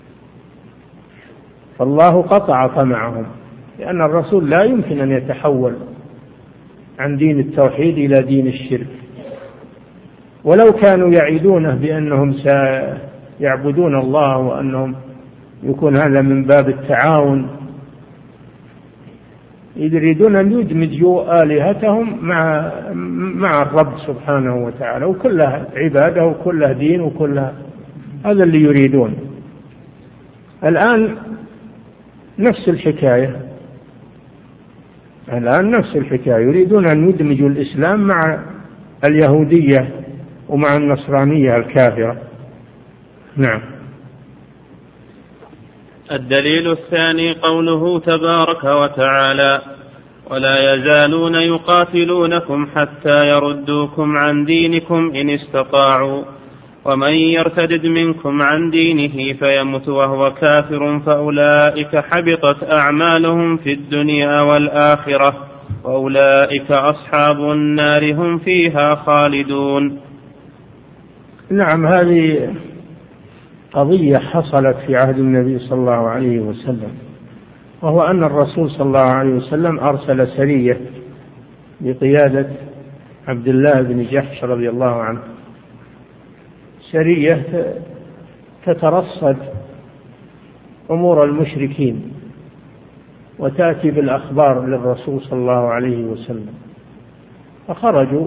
فالله قطع طمعهم، لأن الرسول لا يمكن أن يتحول عن دين التوحيد إلى دين الشرك، ولو كانوا يعيدونه بأنهم سيعبدون الله وأنهم يكون هذا من باب التعاون، يريدون أن يدمجوا آلهتهم مع الرب سبحانه وتعالى، وكلها عبادة وكلها دين وكلها، هذا اللي يريدون. الآن نفس الحكاية، يريدون أن يدمجوا الإسلام مع اليهودية ومع النصرانية الكافرة. نعم. الدليل الثاني قوله تبارك وتعالى: ولا يزالون يقاتلونكم حتى يردوكم عن دينكم إن استطاعوا ومن يرتد منكم عن دينه فيمت وهو كافر فأولئك حبطت أعمالهم في الدنيا والآخرة وأولئك أصحاب النار هم فيها خالدون. نعم، هذه قضية حصلت في عهد النبي صلى الله عليه وسلم، وهو أن الرسول صلى الله عليه وسلم أرسل سرية بقيادة عبد الله بن جحش رضي الله عنه، سرية تترصد أمور المشركين وتأتي بالأخبار للرسول صلى الله عليه وسلم. فخرجوا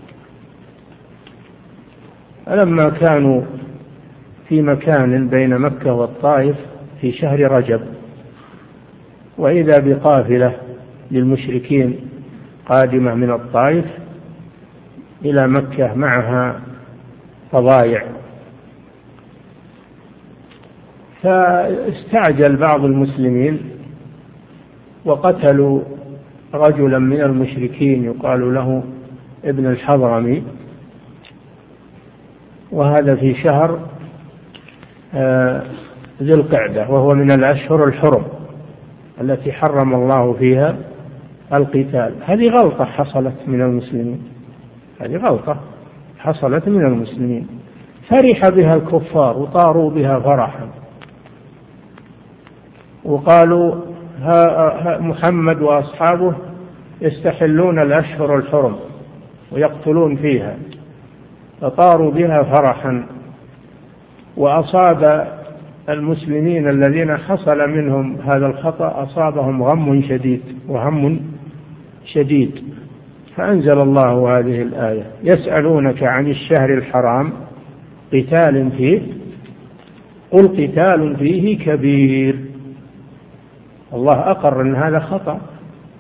لما كانوا في مكان بين مكة والطائف في شهر رجب، وإذا بقافلة للمشركين قادمة من الطائف إلى مكة معها فضائع، فاستعجل بعض المسلمين وقتلوا رجلا من المشركين يقال له ابن الحضرمي، وهذا في شهر ذي القعدة، وهو من الأشهر الحرم التي حرم الله فيها القتال. هذه غلطة حصلت من المسلمين، فرح بها الكفار وطاروا بها فرحا، وقالوا محمد وأصحابه يستحلون الأشهر الحرم ويقتلون فيها، فطاروا بها فرحا. وأصاب المسلمين الذين حصل منهم هذا الخطأ أصابهم غم شديد وهم شديد، فأنزل الله هذه الآية: يسألونك عن الشهر الحرام قتال فيه قل قتال فيه كبير. الله أقر إن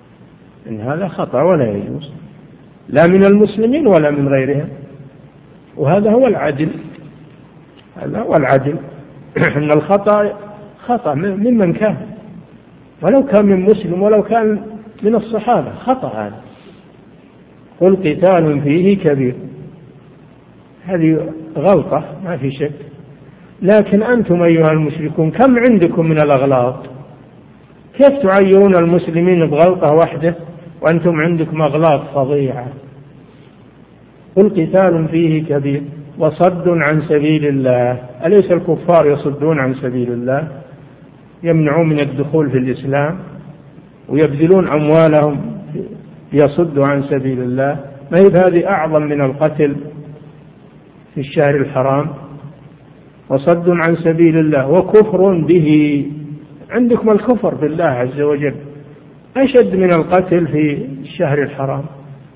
هذا خطأ ولا يجوز، لا من المسلمين ولا من غيرهم. وهذا هو العدل. هذا هو العدل. أن الخطأ خطأ ممن كان، ولو كان من مسلم ولو كان من الصحابة، خطأ هذا. قل قتال فيه كبير، هذه غلطة ما في شك. لكن أنتم أيها المشركون كم عندكم من الأغلاط؟ كيف تعيرون المسلمين بغلطة واحدة وأنتم عندكم أغلاط فظيعة؟ قل قتال فيه كبير وصد عن سبيل الله. أليس الكفار يصدون عن سبيل الله، يمنعون من الدخول في الإسلام ويبذلون أموالهم ليصدوا عن سبيل الله؟ ما هي هذه أعظم من القتل في الشهر الحرام؟ وصد عن سبيل الله وكفر به. عندكم الكفر بالله عز وجل أشد من القتل في الشهر الحرام.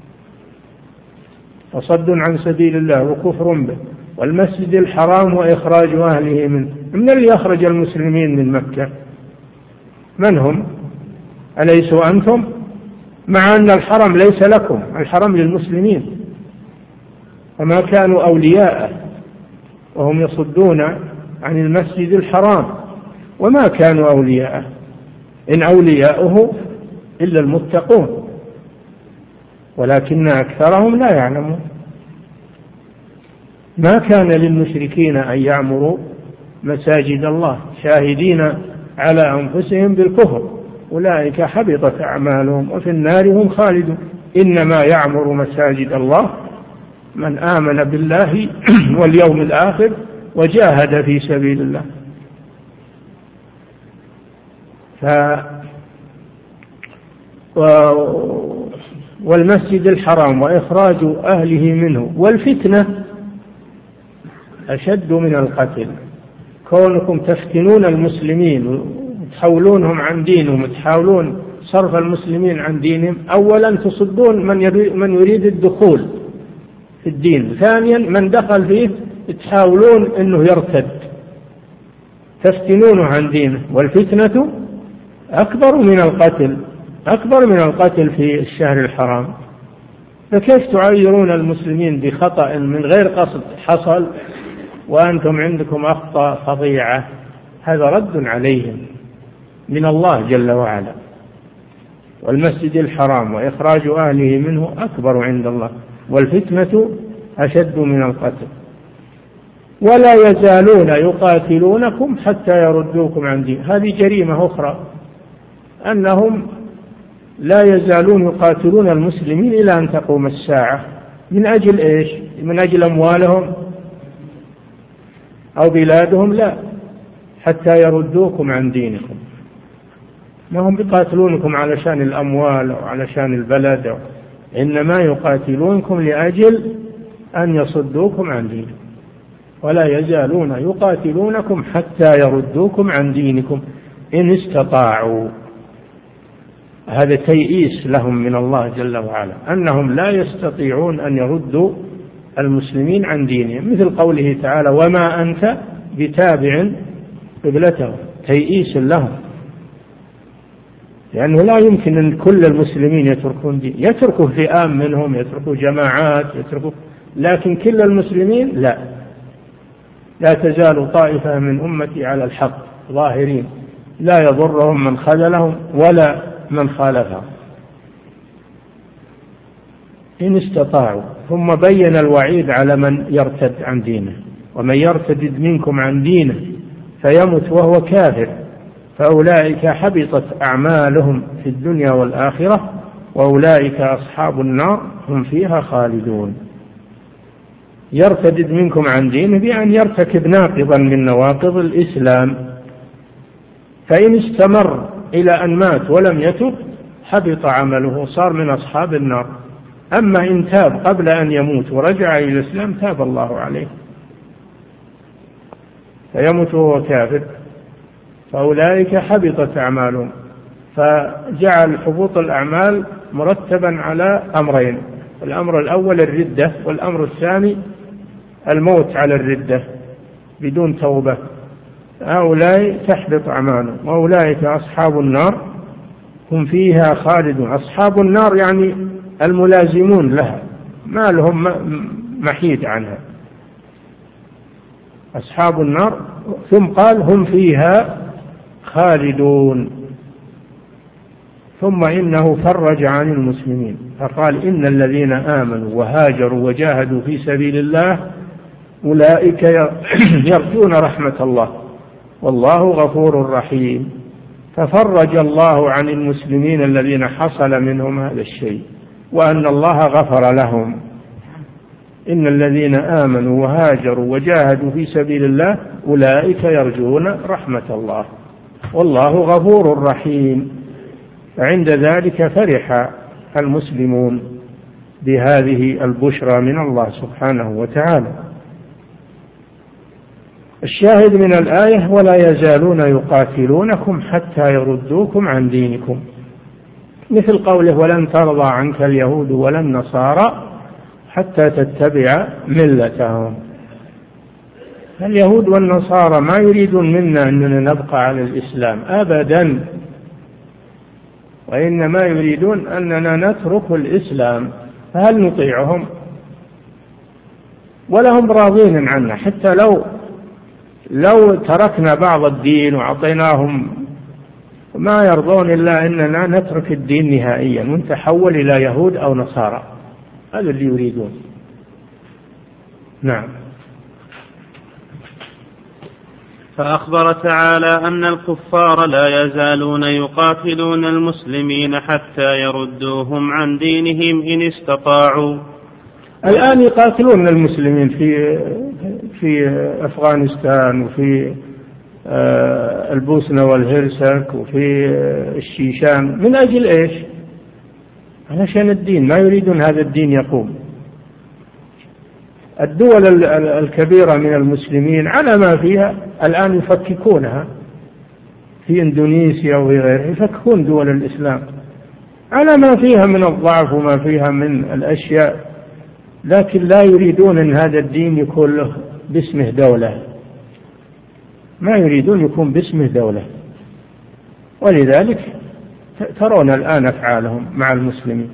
وصد عن سبيل الله وكفر به والمسجد الحرام وإخراج أهله منه. من الذي أخرج المسلمين من مكة؟ من هم؟ أليسوا أنتم؟ مع أن الحرم ليس لكم، الحرم للمسلمين، وما كانوا أولياءه وهم يصدون عن المسجد الحرام، وما كانوا أولياءه، إن أولياؤه إلا المتقون ولكن أكثرهم لا يعلمون. ما كان للمشركين أن يعمروا مساجد الله شاهدين على أنفسهم بالكفر، أولئك حبطت أعمالهم وفي النار هم خالدون. إنما يعمر مساجد الله من آمن بالله واليوم الآخر وجاهد في سبيل الله. والمسجد الحرام وإخراج أهله منه والفتنة أشد من القتل. كونكم تفتنون المسلمين وتحولونهم عن دينهم وتحاولون صرف المسلمين عن دينهم، أولا تصدون من يريد الدخول في الدين، ثانيا من دخل فيه تحاولون أنه يرتد، تفتنونه عن دينه. والفتنة أكبر من القتل، أكبر من القتل في الشهر الحرام. فكيف تعيرون المسلمين بخطأ من غير قصد حصل وأنتم عندكم أخطاء فظيعة؟ هذا رد عليهم من الله جل وعلا. والمسجد الحرام وإخراج أهله منه أكبر عند الله والفتنة أشد من القتل. ولا يزالون يقاتلونكم حتى يردوكم عن دين. هذه جريمة أخرى، أنهم لا يزالون يقاتلون المسلمين إلى أن تقوم الساعة. من أجل إيش؟ من أجل أموالهم أو بلادهم؟ لا، حتى يردوكم عن دينكم. ما هم بيقاتلونكم علشان الأموال أو علشان البلد، إنما يقاتلونكم لأجل أن يصدوكم عن دينكم. ولا يزالون يقاتلونكم حتى يردوكم عن دينكم إن استطاعوا. هذا تيئيس لهم من الله جل وعلا أنهم لا يستطيعون أن يردوا المسلمين عن دينهم، مثل قوله تعالى وما أنت بتابع قبلتهم. تيئيس لهم، لأنه لا يمكن أن كل المسلمين يتركون دين، يتركوا فئام منهم، يتركوا جماعات، لكن كل المسلمين لا. لا تزال طائفة من أمتي على الحق ظاهرين لا يضرهم من خذلهم ولا من خالفهم إن استطاعوا. ثم بين الوعيد على من يرتد عن دينه. ومن يرتد منكم عن دينه فيمت وهو كافر فأولئك حبطت أعمالهم في الدنيا والآخرة وأولئك أصحاب النار هم فيها خالدون. يرتد منكم عن دينه بأن يرتكب ناقضا من نواقض الإسلام، فإن استمر إلى أن مات ولم يتب حبط عمله، صار من أصحاب النار. أما إن تاب قبل أن يموت ورجع إلى الإسلام تاب الله عليه. فيموت وهو كافر فأولئك حبطت أعمالهم. فجعل حبوط الأعمال مرتبا على أمرين: الأمر الأول الردة، والأمر الثاني الموت على الردة بدون توبة. هؤلاء تحبط أعمالهم وأولئك أصحاب النار هم فيها خالدون. أصحاب النار يعني الملازمون لها، ما لهم محيد عنها، أصحاب النار. ثم قال هم فيها خالدون. ثم إنه فرج عن المسلمين فقال إن الذين آمنوا وهاجروا وجاهدوا في سبيل الله أولئك يرجون رحمة الله والله غفور رحيم. ففرج الله عن المسلمين الذين حصل منهم هذا الشيء وأن الله غفر لهم. إن الذين آمنوا وهاجروا وجاهدوا في سبيل الله أولئك يرجون رحمة الله والله غفور رحيم. فعند ذلك فرح المسلمون بهذه البشرى من الله سبحانه وتعالى. الشاهد من الآية ولا يزالون يقاتلونكم حتى يردوكم عن دينكم، مثل قوله ولن ترضى عنك اليهود ولا النصارى حتى تتبع ملتهم. اليهود والنصارى ما يريدون منا أننا نبقى على الإسلام أبدا، وإنما يريدون أننا نترك الإسلام. فهل نطيعهم؟ ولهم راضين عنا، حتى لو تركنا بعض الدين وعطيناهم ما يرضون إلا أننا نترك الدين نهائيا ونتحول إلى يهود أو نصارى. هذا اللي يريدون. نعم. فأخبر تعالى أن الكفار لا يزالون يقاتلون المسلمين حتى يردوهم عن دينهم إن استطاعوا. الآن يقاتلون المسلمين في أفغانستان وفي البوسنة والهرسك وفي الشيشان. من أجل إيش؟ علشان الدين، ما يريدون هذا الدين يقوم. الدول الكبيرة من المسلمين على ما فيها الآن يفككونها، في إندونيسيا وفي غيرها يفككون دول الإسلام على ما فيها من الضعف وما فيها من الأشياء، لكن لا يريدون أن هذا الدين يكون له باسمه دولة، ما يريدون يكون باسمه دولة. ولذلك ترون الآن أفعالهم مع المسلمين،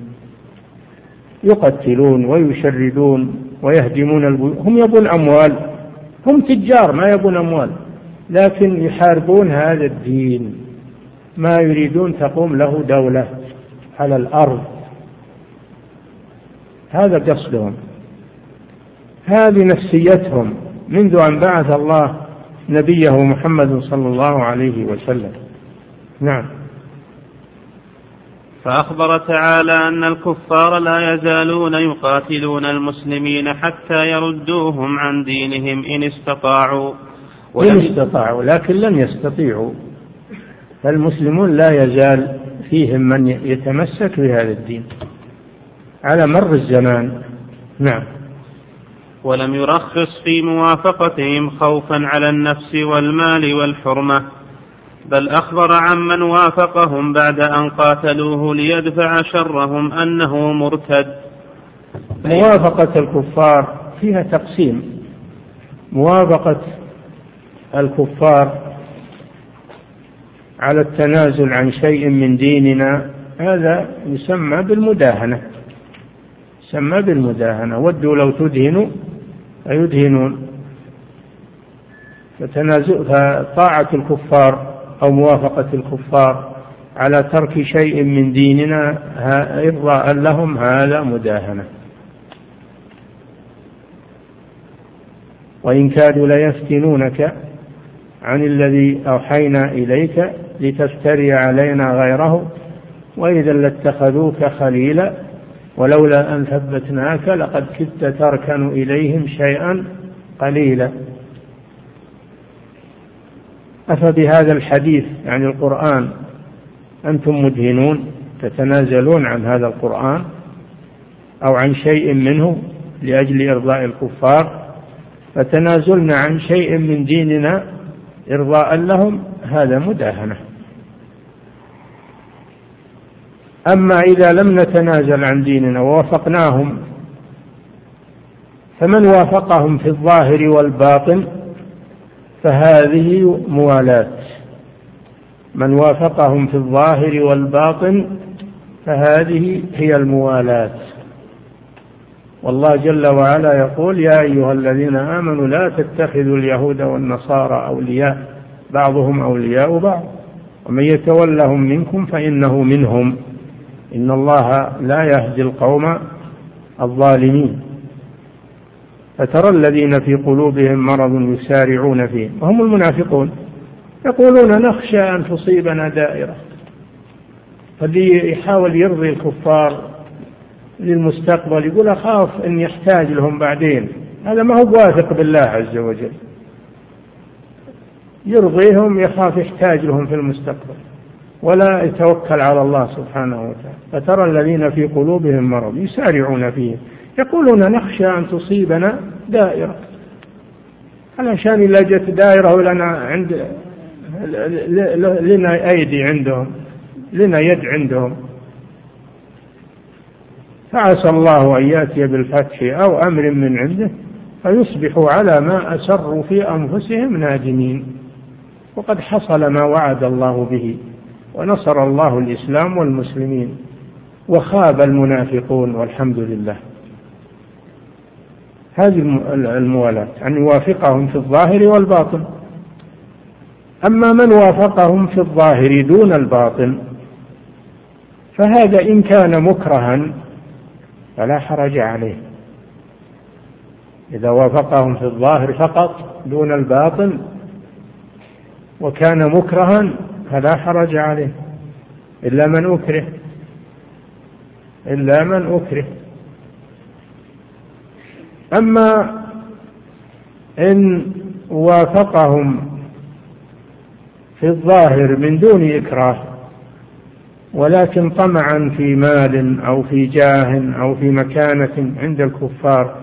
يقتلون ويشردون ويهدمون البيوت. هم يبون أموال، هم تجار ما يبون أموال، لكن يحاربون هذا الدين، ما يريدون تقوم له دولة على الأرض. هذا قصدهم، هذه نفسيتهم منذ أن بعث الله نبيه محمد صلى الله عليه وسلم. نعم. فأخبر تعالى أن الكفار لا يزالون يقاتلون المسلمين حتى يردوهم عن دينهم إن استطاعوا. لكن لن يستطيعوا. فالمسلمون لا يزال فيهم من يتمسك بهذا الدين على مر الزمان. نعم. ولم يرخص في موافقتهم خوفا على النفس والمال والحرمة، بل أخبر عمن وافقهم بعد أن قاتلوه ليدفع شرهم أنه مرتد. موافقة الكفار فيها تقسيم. موافقة الكفار على التنازل عن شيء من ديننا هذا يسمى بالمداهنة. ودوا لو تدهنوا فيدهنون. فطاعة الكفار أو موافقة الكفار على ترك شيء من ديننا إرضاء لهم هذا مداهنة. وإن كادوا ليفتنونك عن الذي أوحينا إليك لتفتري علينا غيره وإذا لاتخذوك خليلا ولولا أن ثبتناك لقد كدت تركن إليهم شيئا قليلا. أفبهذا الحديث عن القرآن أنتم مدهنون تتنازلون عن هذا القرآن أو عن شيء منه لأجل إرضاء الكفار، فتنازلنا عن شيء من ديننا إرضاء لهم هذا مداهنة. أما إذا لم نتنازل عن ديننا ووافقناهم، فمن وافقهم في الظاهر والباطن فهذه موالاة. من وافقهم في الظاهر والباطن فهذه هي الموالاة. والله جل وعلا يقول يا أيها الذين آمنوا لا تتخذوا اليهود والنصارى أولياء بعضهم أولياء بعض ومن يتولهم منكم فإنه منهم إن الله لا يهدي القوم الظالمين. فترى الذين في قلوبهم مرض يسارعون فيه وهم المنافقون يقولون نخشى أن تصيبنا دائرة. فاللي يحاول يرضي الكفار للمستقبل يقول أخاف أن يحتاج لهم بعدين، هذا ما هو واثق بالله عز وجل، يرضيهم يخاف يحتاج لهم في المستقبل ولا يتوكل على الله سبحانه وتعالى. فترى الذين في قلوبهم مرض يسارعون فيه يقولون نخشى أن تصيبنا دائرة، علشان إلا جت دائرة لنا أيدي عندهم، لنا يد عندهم. فعسى الله أن يأتي بالفتح أو أمر من عنده فيصبحوا على ما أسروا في أنفسهم نادمين. وقد حصل ما وعد الله به ونصر الله الإسلام والمسلمين وخاب المنافقون والحمد لله. هذه الموالاة أن يوافقهم في الظاهر والباطن. أما من وافقهم في الظاهر دون الباطن فهذا إن كان مكرها فلا حرج عليه. إذا وافقهم في الظاهر فقط دون الباطن وكان مكرها فلا حرج عليه إلا من أكره. أما إن وافقهم في الظاهر من دون إكراه ولكن طمعا في مال أو في جاه أو في مكانة عند الكفار،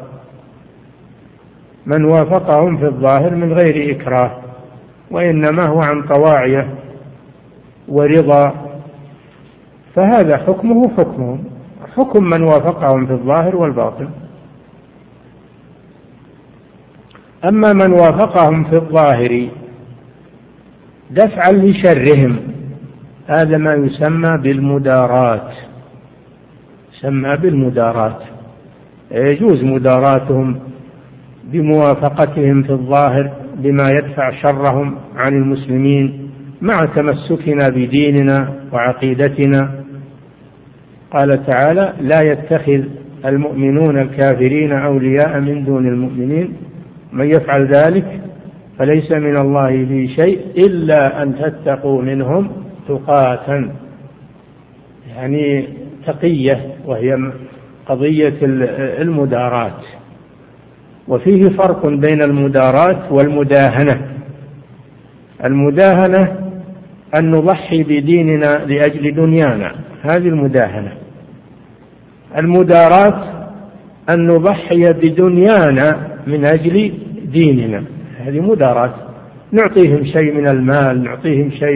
من وافقهم في الظاهر من غير إكراه وإنما هو عن طواعية ورضا فهذا حكمه حكم من وافقهم في الظاهر والباطن. أما من وافقهم في الظاهر دفعا لشرهم هذا ما يسمى بالمدارات. يجوز مداراتهم بموافقتهم في الظاهر بما يدفع شرهم عن المسلمين مع تمسكنا بديننا وعقيدتنا. قال تعالى لا يتخذ المؤمنون الكافرين أولياء من دون المؤمنين من يفعل ذلك فليس من الله في شيء إلا أن تتقوا منهم تقاة، يعني تقية، وهي قضية المدارات. وفيه فرق بين المدارات والمداهنة. المداهنة أن نضحي بديننا لأجل دنيانا، هذه المداهنة. المدارات أن نضحي بدنيانا من أجل ديننا، هذه مدارات. نعطيهم شيء من المال، نعطيهم شيء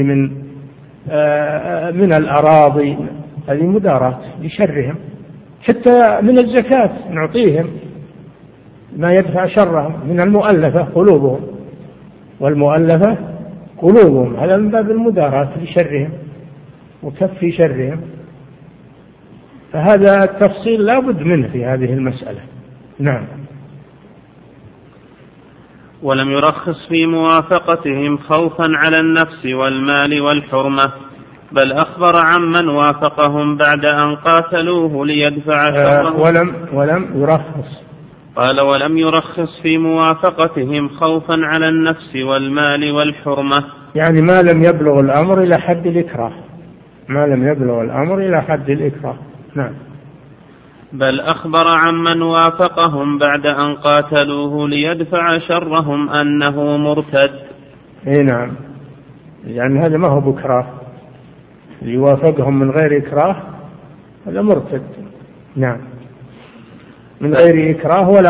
من الأراضي، هذه مدارات لشرهم. حتى من الزكاة نعطيهم ما يدفع شرهم من المؤلفة قلوبهم، والمؤلفة قلوبهم، هذا من باب المدارات لشرهم وكف شرهم. فهذا التفصيل لا بد منه في هذه المسألة. نعم. ولم يرخص في موافقتهم خوفا على النفس والمال والحرمة، بل أخبر عمن وافقهم بعد أن قاتلوه ليدفع شرهم. ولم يرخص، قال ولم يرخص في موافقتهم خوفا على النفس والمال والحرمة، يعني ما لم يبلغ الأمر إلى حد الإكراه. نعم. بل أخبر عمن وافقهم بعد أن قاتلوه ليدفع شرهم أنه مرتد. نعم، يعني هذا ما هو بكراه، اللي يوافقهم من غير إكراه هذا مرتد. نعم، من غير إكراه ولا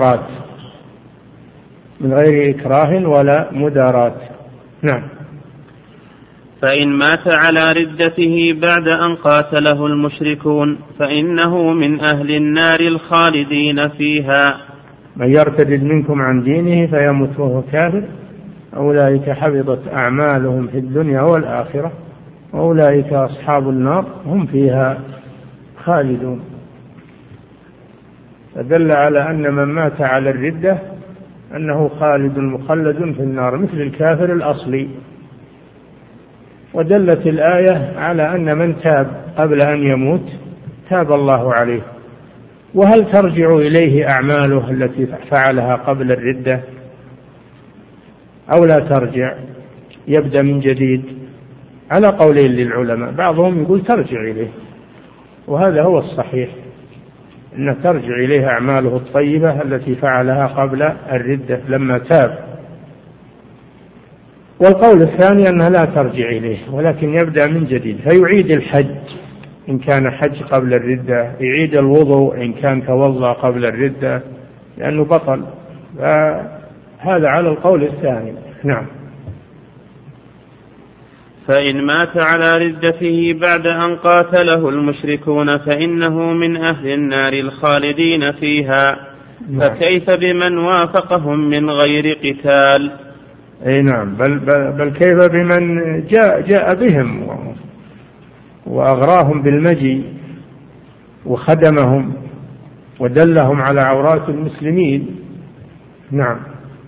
مدارات. نعم. فإن مات على ردته بعد أن قاتله المشركون فإنه من أهل النار الخالدين فيها. من يرتد منكم عن دينه فيمت وهو كافر أولئك حبطت أعمالهم في الدنيا والآخرة وأولئك أصحاب النار هم فيها خالدون. فدل على أن من مات على الردة أنه خالد مخلد في النار مثل الكافر الأصلي. ودلت الآية على أن من تاب قبل أن يموت تاب الله عليه. وهل ترجع إليه أعماله التي فعلها قبل الردة أو لا ترجع، يبدأ من جديد؟ على قولين للعلماء، بعضهم يقول ترجع إليه، وهذا هو الصحيح، أن ترجع إليه أعماله الطيبة التي فعلها قبل الردة لما تاب. والقول الثاني أنها لا ترجع إليه ولكن يبدأ من جديد، فيعيد الحج إن كان حج قبل الردة، يعيد الوضوء إن كان توضأ قبل الردة لأنه بطل. هذا على القول الثاني. نعم. فإن مات على ردته بعد أن قاتله المشركون فإنه من أهل النار الخالدين فيها. فكيف بمن وافقهم من غير قتال؟ أي نعم، بل كيف بمن جاء بهم وأغراهم بالمجيء وخدمهم ودلهم على عورات المسلمين. نعم.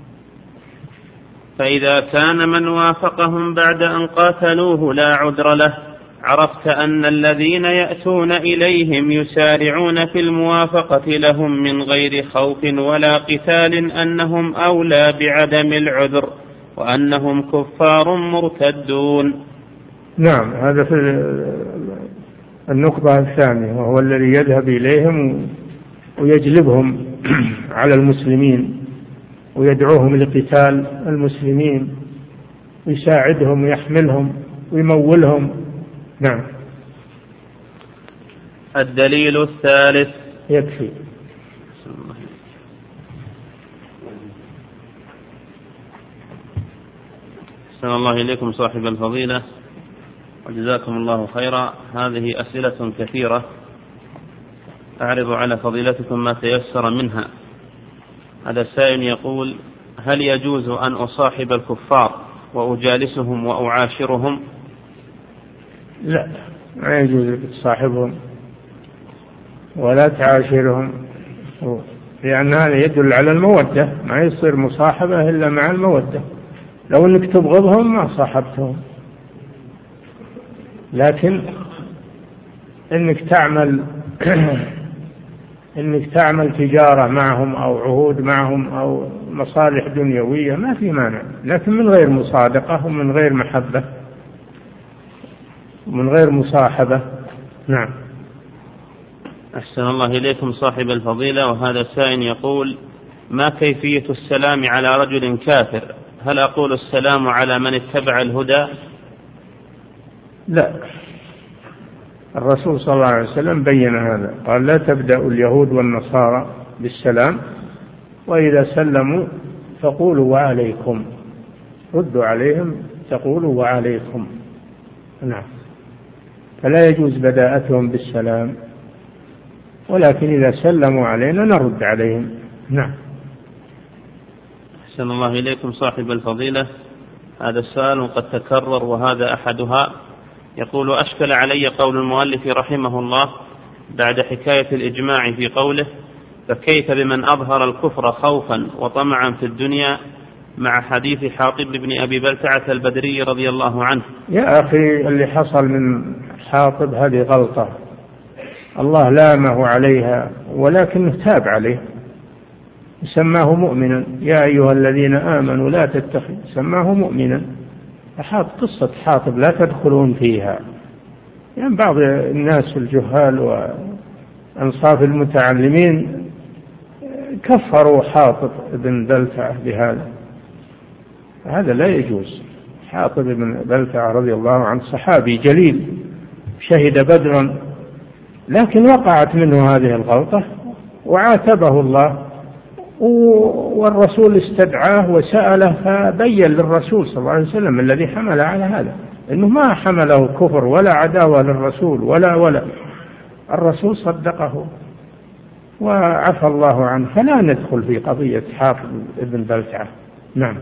فإذا كان من وافقهم بعد أن قاتلوه لا عذر له، عرفت أن الذين يأتون إليهم يسارعون في الموافقة لهم من غير خوف ولا قتال أنهم أولى بعدم العذر وأنهم كفار مرتدون. نعم، هذا في النقطة الثانية، وهو الذي يذهب إليهم ويجلبهم على المسلمين ويدعوهم لقتال المسلمين ويساعدهم ويحملهم ويمولهم. نعم. الدليل الثالث. يكفي. أحسن الله إليكم صاحب الفضيلة وجزاكم الله خيرا. هذه أسئلة كثيرة أعرض على فضيلتكم ما تيسر منها. هذا السائل يقول: هل يجوز أن أصاحب الكفار وأجالسهم وأعاشرهم؟ لا، ما يجوز تصاحبهم ولا تعاشرهم، لأن هذا يدل على المودة، ما يصير مصاحبة إلا مع المودة. لو أنك تبغضهم ما صاحبتهم، لكن إنك تعمل تجارة معهم أو عهود معهم أو مصالح دنيوية ما في مانع، لكن من غير مصادقة ومن غير محبة ومن غير مصاحبة. نعم. أحسن الله إليكم صاحب الفضيلة. وهذا السائل يقول: ما كيفية السلام على رجل كافر؟ هل أقول السلام على من اتبع الهدى؟ لا، الرسول صلى الله عليه وسلم بين هذا، قال: لا تبدأ اليهود والنصارى بالسلام، وإذا سلموا فقولوا وعليكم، ردوا عليهم تقولوا وعليكم. نعم. فلا يجوز بداءتهم بالسلام، ولكن إذا سلموا علينا نرد عليهم. نعم. أحسن الله إليكم صاحب الفضيلة. هذا السؤال قد تكرر وهذا أحدها. يقول: أشكل علي قول المؤلف رحمه الله بعد حكاية الإجماع في قوله: فكيف بمن أظهر الكفر خوفا وطمعا في الدنيا، مع حديث حاطب بن أبي بلتعة البدري رضي الله عنه. يا أخي، اللي حصل من حاطب هذه غلطة، الله لامه عليها ولكنه تاب عليه، سماه مؤمنا. يا أيها الذين آمنوا لا تتخذوا، سماه مؤمنا. قصة حاطب لا تدخلون فيها، يعني بعض الناس الجهال وأنصاف المتعلمين كفروا حاطب بن بلتعة بهذا. هذا لا يجوز. حاطب بن بلتعة رضي الله عنه صحابي جليل شهد بدرا، لكن وقعت منه هذه الغلطة وعاتبه الله، والرسول استدعاه وسأله فبين للرسول صلى الله عليه وسلم الذي حمل على هذا، إنه ما حمله كفر ولا عداوة للرسول ولا الرسول صدقه وعفى الله عنه. فلا ندخل في قضية حاطب بن بلتعة. نعم.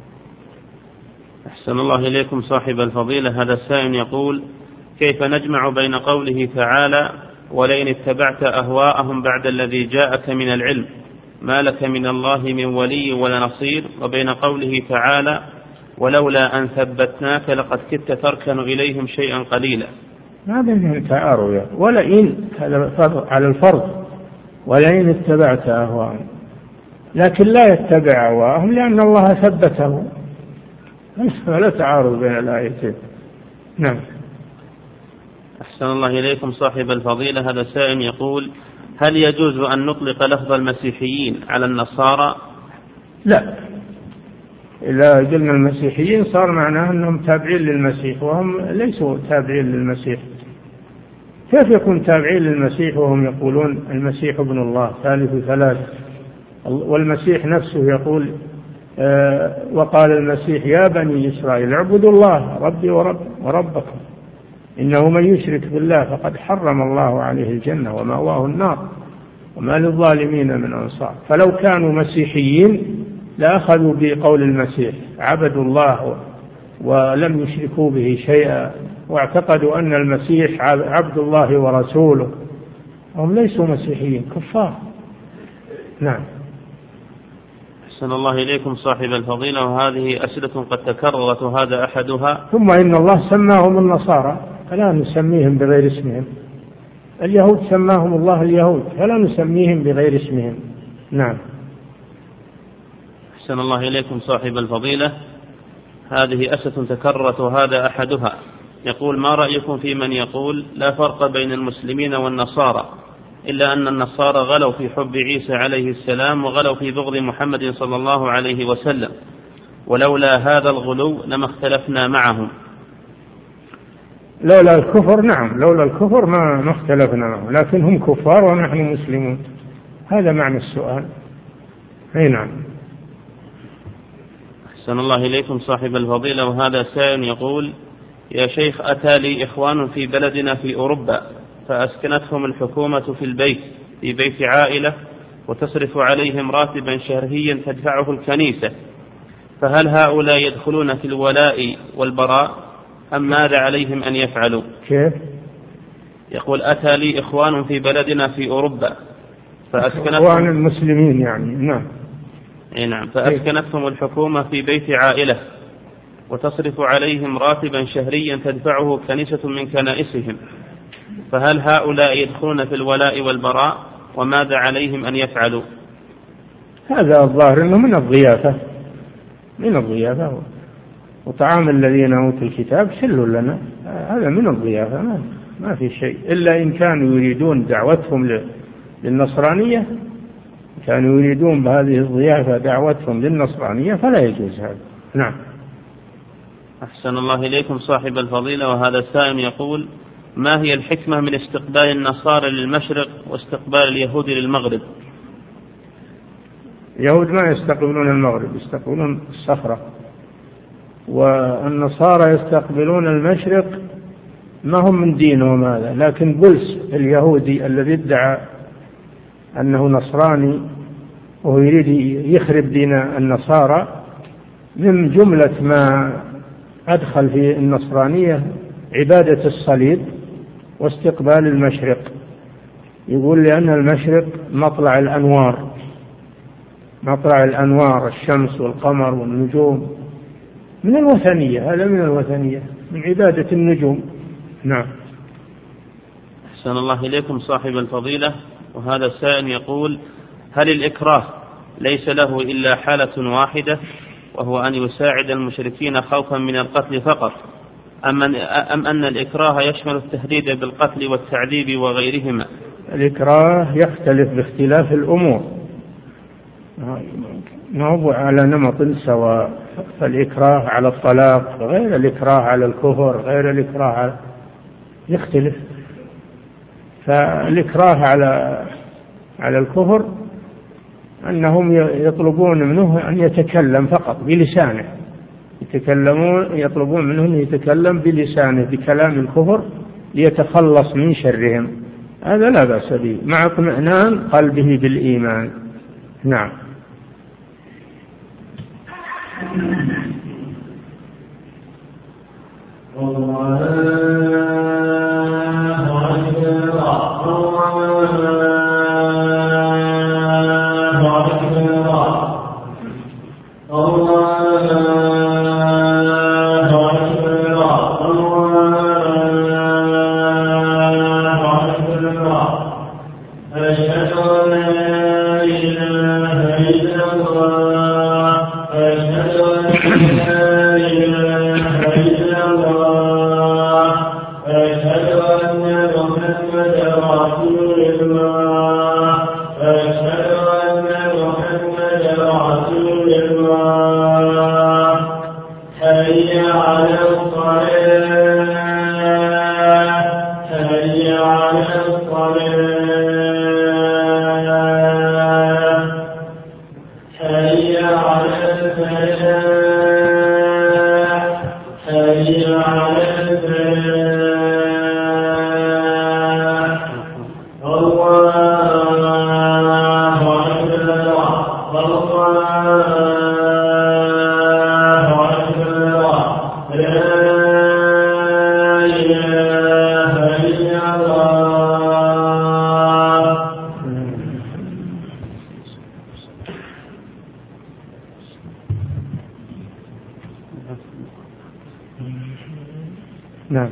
أحسن الله إليكم صاحب الفضيلة. هذا السائل يقول: كيف نجمع بين قوله تعالى: ولئن اتبعت أهواءهم بعد الذي جاءك من العلم ما لك من الله من ولي ولا نصير، وبين قوله تعالى ولولا أن ثبتناك لقد كدت تركن إليهم شيئا قليلا. هذا من تعارض. ولئن على الفرض، ولئن اتبعت أهواءهم، لكن لا يتبع أهواءهم لأن الله ثبته، فلا تعارض بين الآيتين. نعم. أحسن الله إليكم صاحب الفضيلة. هذا سائل يقول هل يجوز أن نطلق لفظ المسيحيين على النصارى؟ لا، إذا قلنا المسيحيين صار معناه أنهم تابعين للمسيح وهم ليسوا تابعين للمسيح. كيف يكون تابعين للمسيح وهم يقولون المسيح ابن الله ثالث ثلاثة؟ والمسيح نفسه يقول وقال المسيح يا بني إسرائيل اعبدوا الله ربي وربكم إنه من يشرك بالله فقد حرم الله عليه الجنة ومأواه النار وما للظالمين من أنصار. فلو كانوا مسيحيين لأخذوا بقول المسيح، عبدوا الله ولم يشركوا به شيئا واعتقدوا أن المسيح عبد الله ورسوله. هم ليسوا مسيحيين، كفار. نعم. أحسن الله إليكم صاحب الفضيلة. وهذه أسئلة قد تكررت وهذا أحدها. ثم إن الله سماهم النصارى فلا نسميهم بغير اسمهم. اليهود سماهم الله اليهود فلا نسميهم بغير اسمهم. نعم. أحسن الله إليكم صاحب الفضيلة. هذه أسئلة تكررت وهذا أحدها. يقول ما رأيكم في من يقول لا فرق بين المسلمين والنصارى إلا أن النصارى غلوا في حب عيسى عليه السلام وغلوا في بغض محمد صلى الله عليه وسلم، ولولا هذا الغلو لما اختلفنا معهم. لولا الكفر، نعم، لولا الكفر ما اختلفنا معهم، لكن هم كفار ونحن مسلمون. هذا معنى السؤال. أي نعم. أحسن الله إليكم صاحب الفضيلة. وهذا سائل يقول يا شيخ أتى لي إخوان في بلدنا في أوروبا فأسكنتهم الحكومة في بيت عائلة وتصرف عليهم راتبا شهريا تدفعه الكنيسة، فهل هؤلاء يدخلون في الولاء والبراء أم ماذا عليهم أن يفعلوا؟ كيف؟ يقول أتى لي إخوان في بلدنا في أوروبا فأسكنتهم إخوان المسلمين يعني. نعم. نعم. فأسكنتهم الحكومة في بيت عائلة وتصرف عليهم راتبا شهريا تدفعه كنيسة من كنائسهم، فهل هؤلاء يدخلون في الولاء والبراء وماذا عليهم أن يفعلوا؟ هذا الظاهر أنه من الضيافة وطعام الذين أوتوا الكتاب حل لنا. هذا من الضيافة، ما في شيء، إلا إن كانوا يريدون دعوتهم للنصرانية، كانوا يريدون بهذه الضيافة دعوتهم للنصرانية فلا يجوز هذا. نعم. أحسن الله إليكم صاحب الفضيلة. وهذا السائل يقول ما هي الحكمة من استقبال النصارى للمشرق واستقبال اليهود للمغرب؟ اليهود ما يستقبلون المغرب، يستقبلون الصخرة، والنصارى يستقبلون المشرق. ما هم من دينهم هذا، لكن بولس اليهودي الذي ادعى أنه نصراني وهو يريد يخرب دين النصارى، من جملة ما أدخل في النصرانية عبادة الصليب واستقبال المشرق. يقول لأن المشرق مطلع الأنوار، الشمس والقمر والنجوم، من الوثنية. هذا من الوثنية، من عبادة النجوم. نعم. أحسن الله إليكم صاحب الفضيلة. وهذا السائل يقول هل الإكراه ليس له إلا حالة واحدة وهو أن يساعد المشركين خوفا من القتل فقط، أم أن الإكراه يشمل التهديد بالقتل والتعذيب وغيرهما؟ الإكراه يختلف باختلاف الأمور، نوع على نمط سواء. فالإكراه على الطلاق غير الإكراه على الكفر، غير الإكراه على يختلف. فالإكراه على الكفر أنهم يطلبون منه أن يتكلم فقط بلسانه، يطلبون منه أن يتكلم بلسانه بكلام الكفر ليتخلص من شرهم. هذا لا بأس به مع اطمئنان قلبه بالإيمان. نعم. الله أكبر. نعم.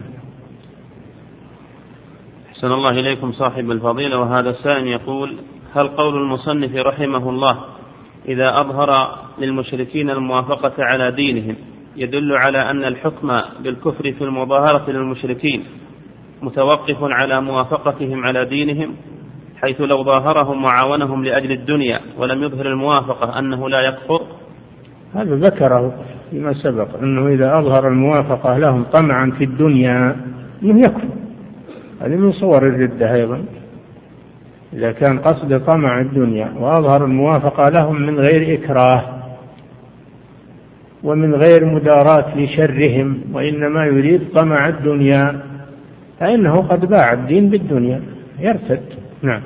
أحسن الله إليكم صاحب الفضيلة. وهذا السائل يقول: هل قول المصنف رحمه الله إذا أظهر للمشركين الموافقة على دينهم يدل على أن الحكم بالكفر في المظاهرة للمشركين متوقف على موافقتهم على دينهم، حيث لو ظاهرهم وعاونهم لأجل الدنيا ولم يظهر الموافقة أنه لا يكفر؟ هذا ذكره فيما سبق أنه إذا أظهر الموافقة لهم طمعا في الدنيا أنه يكفر. هذه من صور الردة أيضا، إذا كان قصد طمع الدنيا وأظهر الموافقة لهم من غير إكراه ومن غير مداراة لشرهم، وإنما يريد طمع الدنيا، فإنه قد باع الدين بالدنيا، يرتد. نعم.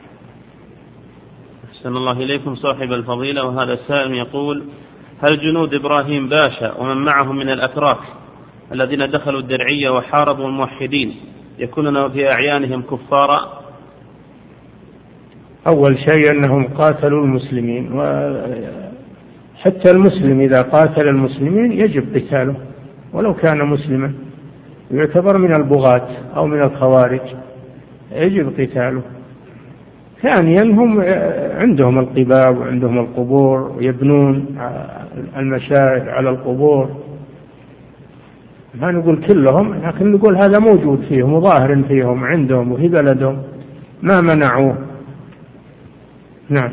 أحسن الله إليكم صاحب الفضيلة. وهذا السائل يقول: هل جنود إبراهيم باشا ومن معهم من الأتراك الذين دخلوا الدرعية وحاربوا الموحدين يكونون في أعيانهم كفارا؟ أول شيء أنهم قاتلوا المسلمين، وحتى المسلم إذا قاتل المسلمين يجب قتاله ولو كان مسلما، يعتبر من البغاة أو من الخوارج، يجب قتاله. ثانيا هم عندهم القباب وعندهم القبور ويبنون المشاهد على القبور، ما نقول كلهم، لكن نقول هذا موجود فيهم وظاهر فيهم عندهم وفي بلدهم، ما منعوه. نعم.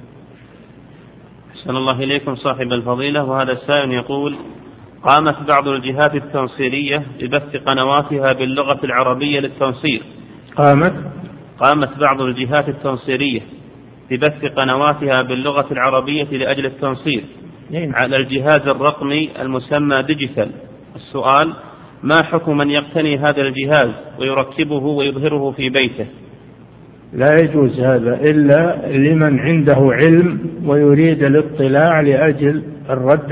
أحسن الله إليكم صاحب الفضيلة. وهذا السائل يقول: قامت بعض الجهات التنصيرية ببث قنواتها باللغة العربية للتنصير. قامت بعض الجهات التنصيرية ببث قنواتها باللغة العربية لأجل التنصير على الجهاز الرقمي المسمى ديجيتال. السؤال: ما حكم من يقتني هذا الجهاز ويركبه ويظهره في بيته؟ لا يجوز هذا إلا لمن عنده علم ويريد الاطلاع لأجل الرد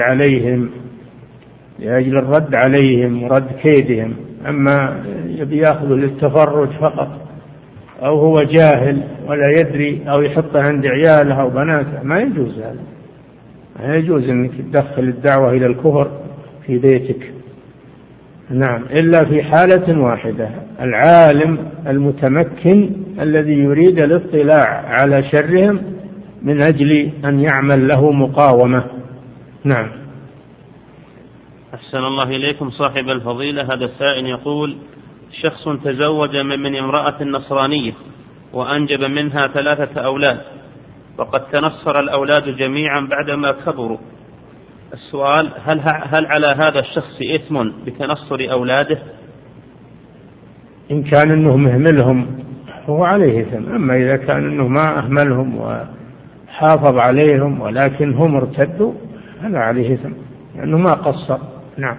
عليهم ورد كيدهم. أما يبي يأخذ للتفرج فقط، أو هو جاهل ولا يدري، أو يحطه عند عياله أو بناته، ما يجوز هذا. ما يجوز أنك تدخل الدعوة إلى الكفر في بيتك. نعم، إلا في حالة واحدة: العالم المتمكن الذي يريد الاطلاع على شرهم من أجل أن يعمل له مقاومة. نعم. أحسن الله إليكم صاحب الفضيلة. هذا السائل يقول: شخص تزوج من امرأة نصرانية وأنجب منها 3 أولاد، وقد تنصر الأولاد جميعا بعدما كبروا. السؤال: هل على هذا الشخص إثم بتنصر أولاده؟ إن كان أنه مهملهم هو عليه إثم، أما إذا كان أنه ما أهملهم وحافظ عليهم ولكن هم ارتدوا هذا عليه إثم لأنه ما قصر. نعم.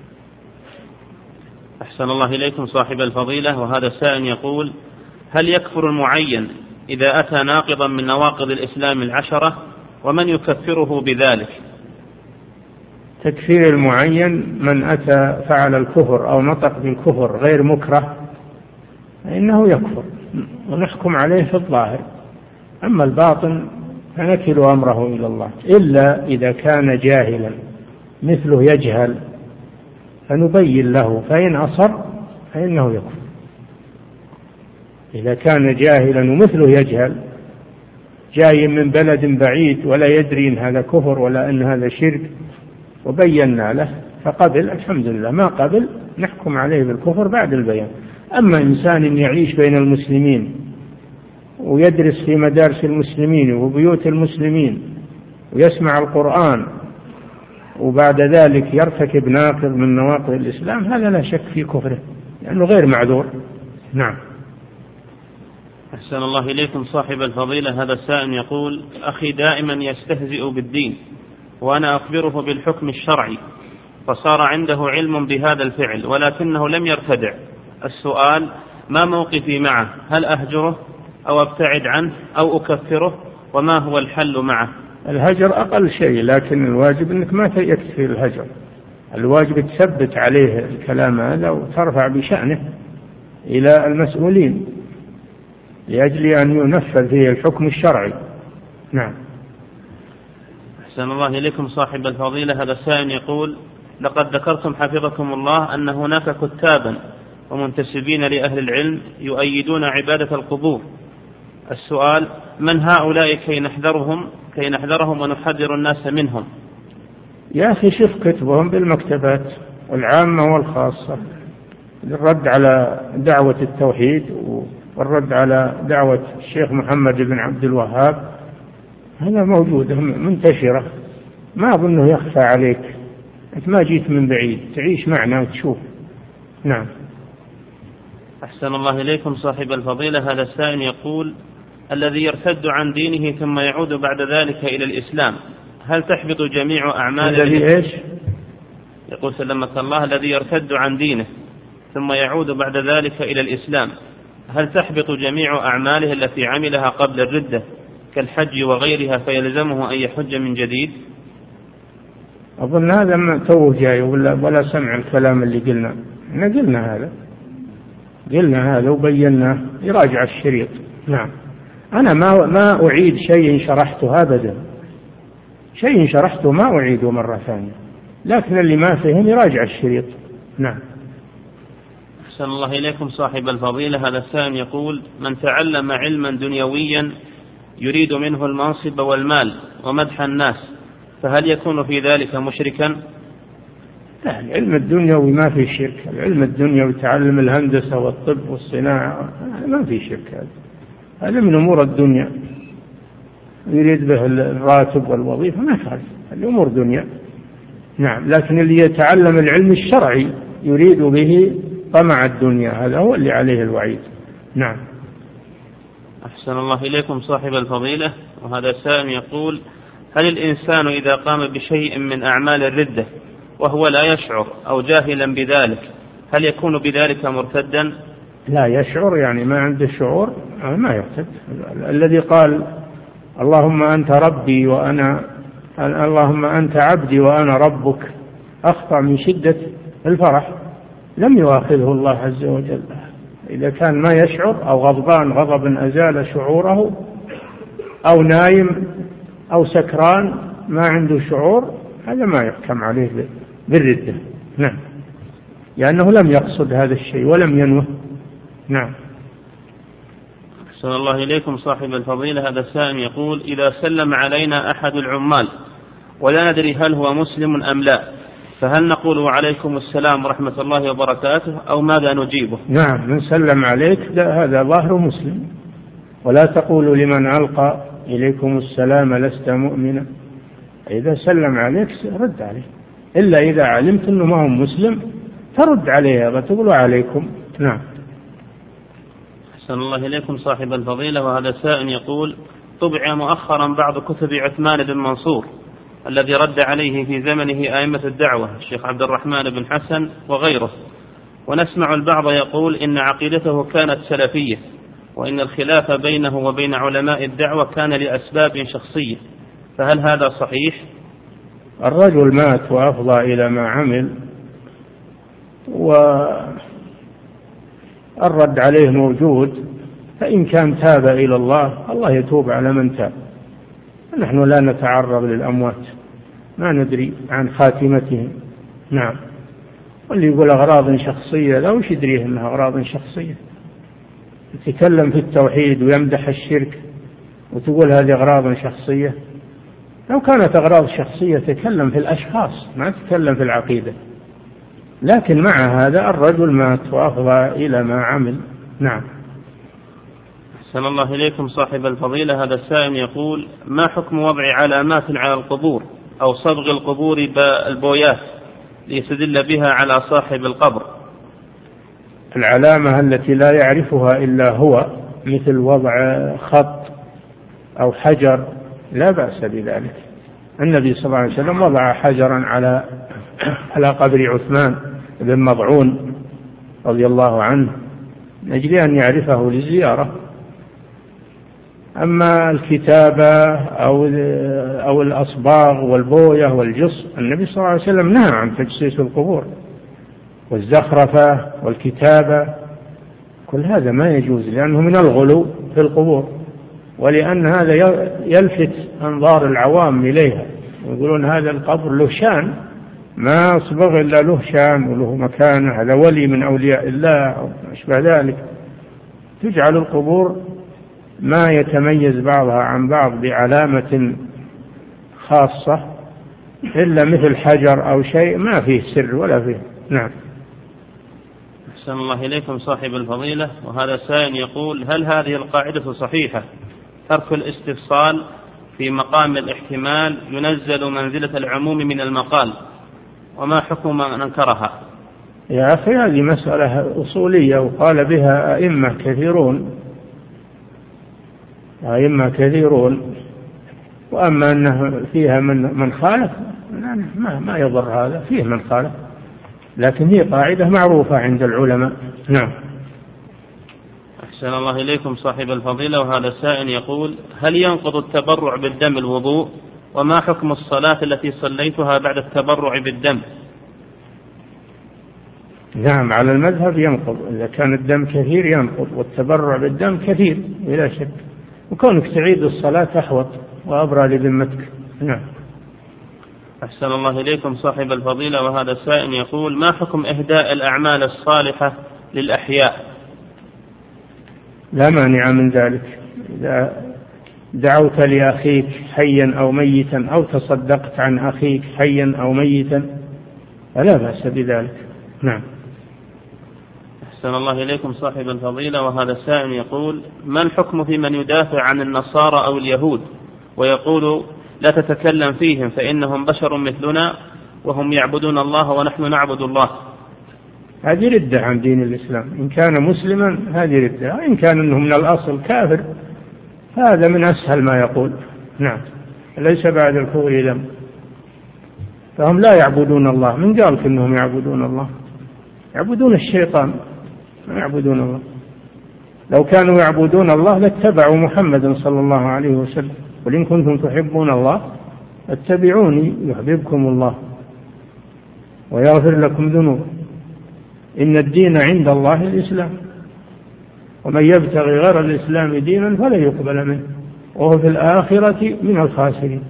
أحسن الله إليكم صاحب الفضيلة. وهذا السائل يقول: هل يكفر المعين إذا أتى ناقضا من نواقض الإسلام 10، ومن يكفره بذلك؟ تكفير المعين من أتى فعل الكفر أو نطق بالكفر غير مكره فإنه يكفر ونحكم عليه في الظاهر، أما الباطن فنكل أمره إلى الله، إلا إذا كان جاهلا مثله يجهل فنبين له، فإن أصر فإنه يكفر. إذا كان جاهلا ومثله يجهل جاي من بلد بعيد ولا يدري إن هذا كفر ولا إن هذا شرك، وبينا له فقبل الحمد لله، ما قبل نحكم عليه بالكفر بعد البيان. أما إنسان يعيش بين المسلمين ويدرس في مدارس المسلمين وبيوت المسلمين ويسمع القرآن وبعد ذلك يرتكب ناقض من نواقض الإسلام، هذا لا شك في كفره لأنه غير معذور. نعم. أحسن الله إليكم صاحب الفضيلة. هذا السائل يقول: أخي دائما يستهزئ بالدين وأنا أخبره بالحكم الشرعي، فصار عنده علم بهذا الفعل ولكنه لم يرتدع. السؤال: ما موقفي معه؟ هل أهجره أو أبتعد عنه أو أكفره؟ وما هو الحل معه؟ الهجر أقل شيء، لكن الواجب أنك ما يكفي الهجر، الواجب تثبت عليه الكلام هذا وترفع بشأنه إلى المسؤولين لأجل أن ينفذ فيه الحكم الشرعي. نعم. أحسن الله إليكم صاحب الفضيلة. هذا السائل يقول: لقد ذكرتم حفظكم الله أن هناك كتابا ومنتسبين لأهل العلم يؤيدون عبادة القبور. السؤال: من هؤلاء كي نحذرهم ونحذر الناس منهم؟ يا أخي شوف كتبهم بالمكتبات العامة والخاصة، الرد على دعوة التوحيد والرد على دعوة الشيخ محمد بن عبد الوهاب، هذا موجودة منتشرة، ما أظنه يخفى عليك، أنت ما جيت من بعيد، تعيش معنا وتشوف. نعم. أحسن الله إليكم صاحب الفضيلة. هذا السائل يقول: الذي يرتد عن دينه ثم يعود بعد ذلك إلى الإسلام، هل تحبط جميع أعماله؟ الذي إيش؟ يقول سلمك الله: الذي يرتد عن دينه ثم يعود بعد ذلك إلى الإسلام، هل تحبط جميع أعماله التي عملها قبل الردة كالحج وغيرها فيلزمه أن يحج من جديد؟ أظن هذا ما توه جاي ولا سمع الكلام اللي قلنا هذا وبيناه، يراجع الشريط. نعم. أنا ما أعيد شيء شرحته أبدا، شيء شرحته ما أعيده مرة ثانية، لكن اللي ما فهم يراجع الشريط. نعم. أحسن الله إليكم صاحب الفضيلة. هذا السائل يقول: من تعلم علما دنيويا يريد منه المنصب والمال ومدح الناس، فهل يكون في ذلك مشركا؟ لا، العلم الدنيوي ما في شرك، العلم الدنيوي تعلم الهندسة والطب والصناعة ما في شرك، هذا من أمور الدنيا، يريد به الراتب والوظيفة ما فعل، الأمور دنيا. نعم. لكن اللي يتعلم العلم الشرعي يريد به طمع الدنيا، هذا هو اللي عليه الوعيد. نعم. أحسن الله إليكم صاحب الفضيلة. وهذا السائل يقول: هل الإنسان إذا قام بشيء من أعمال الردة وهو لا يشعر أو جاهلا بذلك، هل يكون بذلك مرتدا؟ لا يشعر، يعني ما عنده شعور، ما يرتد. الذي قال اللهم أنت ربي اللهم أنت عبدي وأنا ربك أخطأ من شدة الفرح، لم يؤاخذه الله عز وجل. إذا كان ما يشعر أو غضبان غضبا أزال شعوره، أو نايم أو سكران ما عنده شعور، هذا ما يحكم عليه بالردة. نعم. لأنه لم يقصد هذا الشيء ولم ينوه. نعم. أحسن الله إليكم صاحب الفضيلة. هذا السائل يقول: إذا سلم علينا أحد العمال ولا ندري هل هو مسلم أم لا، فهل نقول عليكم السلام ورحمة الله وبركاته أو ماذا نجيبه؟ نعم، من سلم عليك هذا ظاهر مسلم، ولا تقولوا لمن ألقى إليكم السلام لست مؤمنا. إذا سلم عليك رد عليه، إلا إذا علمت أنه ما هو مسلم ترد عليه وتقول عليكم. نعم. أحسن الله إليكم صاحب الفضيلة. وهذا سائل يقول: طبع مؤخرا بعض كتب عثمان بن منصور الذي رد عليه في زمنه أئمة الدعوة الشيخ عبد الرحمن بن حسن وغيره، ونسمع البعض يقول إن عقيدته كانت سلفية، وإن الخلاف بينه وبين علماء الدعوة كان لأسباب شخصية، فهل هذا صحيح؟ الرجل مات وأفضى إلى ما عمل، والرد عليه موجود، فإن كان تاب إلى الله يتوب على من تاب. نحن لا نتعرض للأموات، ما ندري عن خاتمتهم. نعم. واللي يقول أغراض شخصية لا، وش يدريه أنها أغراض شخصية؟ يتكلم في التوحيد ويمدح الشرك وتقول هذه أغراض شخصية. لو كانت أغراض شخصية تكلم في الأشخاص ما تتكلم في العقيدة، لكن مع هذا الرجل مات وأفضى إلى ما عمل. نعم. أحسن الله إليكم صاحب الفضيلة. هذا السائل يقول: ما حكم وضع علامات على القبور أو صبغ القبور بالبويات ليستدل بها على صاحب القبر؟ العلامة التي لا يعرفها إلا هو، مثل وضع خط أو حجر، لا بأس بذلك. النبي صلى الله عليه وسلم وضع حجرا على قبر عثمان بن مضعون رضي الله عنه من أجل أن يعرفه للزيارة. أما الكتابة أو الأصباغ والبوية والجص، النبي صلى الله عليه وسلم نهى عن تجسيس القبور والزخرفة والكتابة، كل هذا ما يجوز، لأنه من الغلو في القبور، ولأن هذا يلفت أنظار العوام إليها، يقولون هذا القبر له شان، ما أصبغ إلا له شان وله مكانة، هذا ولي من أولياء الله أو أشبه ذلك. تجعل القبور ما يتميز بعضها عن بعض بعلامة خاصة إلا مثل حجر أو شيء ما فيه سر ولا فيه. نعم. أحسن الله إليكم صاحب الفضيلة. وهذا سائل يقول: هل هذه القاعدة صحيحة، ترك الاستفصال في مقام الاحتمال ينزل منزلة العموم من المقال، وما حكم من أنكرها؟ يا أخي هذه مسألة أصولية وقال بها أئمة كثيرون، وأما أنه فيها من خالف ما يضر، هذا فيه من خالف، لكن هي قاعدة معروفة عند العلماء. نعم. أحسن الله إليكم صاحب الفضيلة. وهذا السائل يقول: هل ينقض التبرع بالدم الوضوء، وما حكم الصلاة التي صليتها بعد التبرع بالدم؟ نعم، على المذهب ينقض، إذا كان الدم كثير ينقض، والتبرع بالدم كثير بلا شك، وكونك تعيد الصلاة أحوط وأبرى لذمتك. نعم. أحسن الله إليكم صاحب الفضيلة. وهذا السائل يقول: ما حكم إهداء الأعمال الصالحة للأحياء؟ لا مانع من ذلك، إذا دعوت لأخيك حيا أو ميتا أو تصدقت عن أخيك حيا أو ميتا فلا بأس بذلك. نعم. أحسن الله إليكم صاحب الفضيلة. وهذا السائل يقول: ما الحكم في من يدافع عن النصارى أو اليهود ويقول لا تتكلم فيهم فإنهم بشر مثلنا وهم يعبدون الله ونحن نعبد الله؟ هذه ردة عن دين الإسلام. إن كان مسلما هذه ردة، إن كان إنه من الأصل كافر هذا من أسهل ما يقول. نعم. ليس بعد الكفر ذنب. فهم لا يعبدون الله. من قال إنهم يعبدون الله؟ يعبدون الشيطان، ما يعبدون الله. لو كانوا يعبدون الله لاتبعوا محمدا صلى الله عليه وسلم، قل إن كنتم تحبون الله اتبعوني يحببكم الله ويغفر لكم ذنوبكم، إن الدين عند الله الإسلام، ومن يبتغي غير الإسلام دينا فلا يقبل منه وهو في الآخرة من الخاسرين.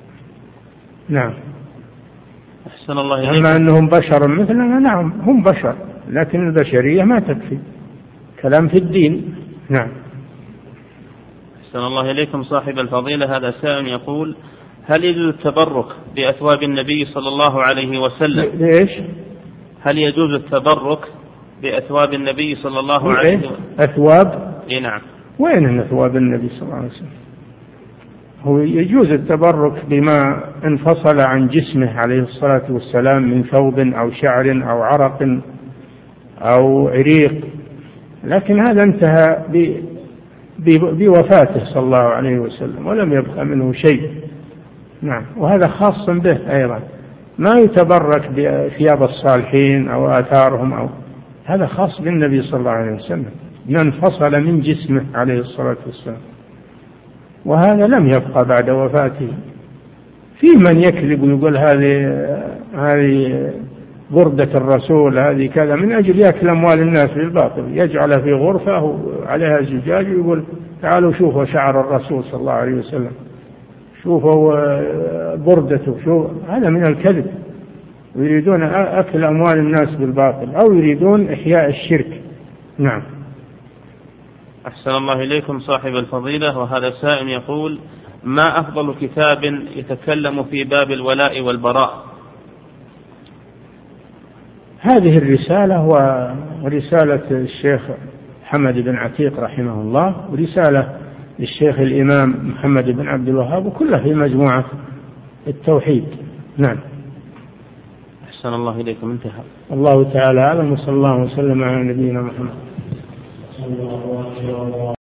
نعم. أحسن الله إليكم. أما أنهم بشر مثلنا، نعم هم بشر، لكن البشرية ما تكفي، كلام في الدين. نعم. أحسن الله إليكم صاحب الفضيلة. هذا سائل يقول: هل يجوز التبرك بأثواب النبي صلى الله عليه وسلم؟ ليش؟ هل يجوز التبرك بأثواب النبي صلى الله عليه وسلم؟ أثواب؟ نعم. وين أثواب النبي صلى الله عليه وسلم؟ هو يجوز التبرك بما انفصل عن جسمه عليه الصلاة والسلام من ثوب أو شعر أو عرق أو عريق، لكن هذا انتهى بوفاته صلى الله عليه وسلم ولم يبقى منه شيء. نعم. وهذا خاص به أيضا، ما يتبرك بثياب الصالحين أو آثارهم هذا خاص بالنبي صلى الله عليه وسلم، من انفصل من جسمه عليه الصلاة والسلام، وهذا لم يبقى بعد وفاته. في من يكذب ويقول هذه بردة الرسول، هذه كذا، من أجل يأكل أموال الناس بالباطل، يجعل في غرفة عليها زجاج ويقول تعالوا شوفوا شعر الرسول صلى الله عليه وسلم، شوفوا بردته، هذا من الكذب، يريدون أكل أموال الناس بالباطل أو يريدون إحياء الشرك. نعم. أحسن الله إليكم صاحب الفضيلة. وهذا سائل يقول: ما أفضل كتاب يتكلم في باب الولاء والبراء؟ هذه الرسالة ورسالة الشيخ محمد بن عتيق رحمه الله، ورسالة للشيخ الإمام محمد بن عبد الوهاب، وكلها في مجموعة التوحيد. نعم. أحسن الله إليكم. انتهى. الله تعالى أعلم، وصلى الله وسلم على نبينا محمد.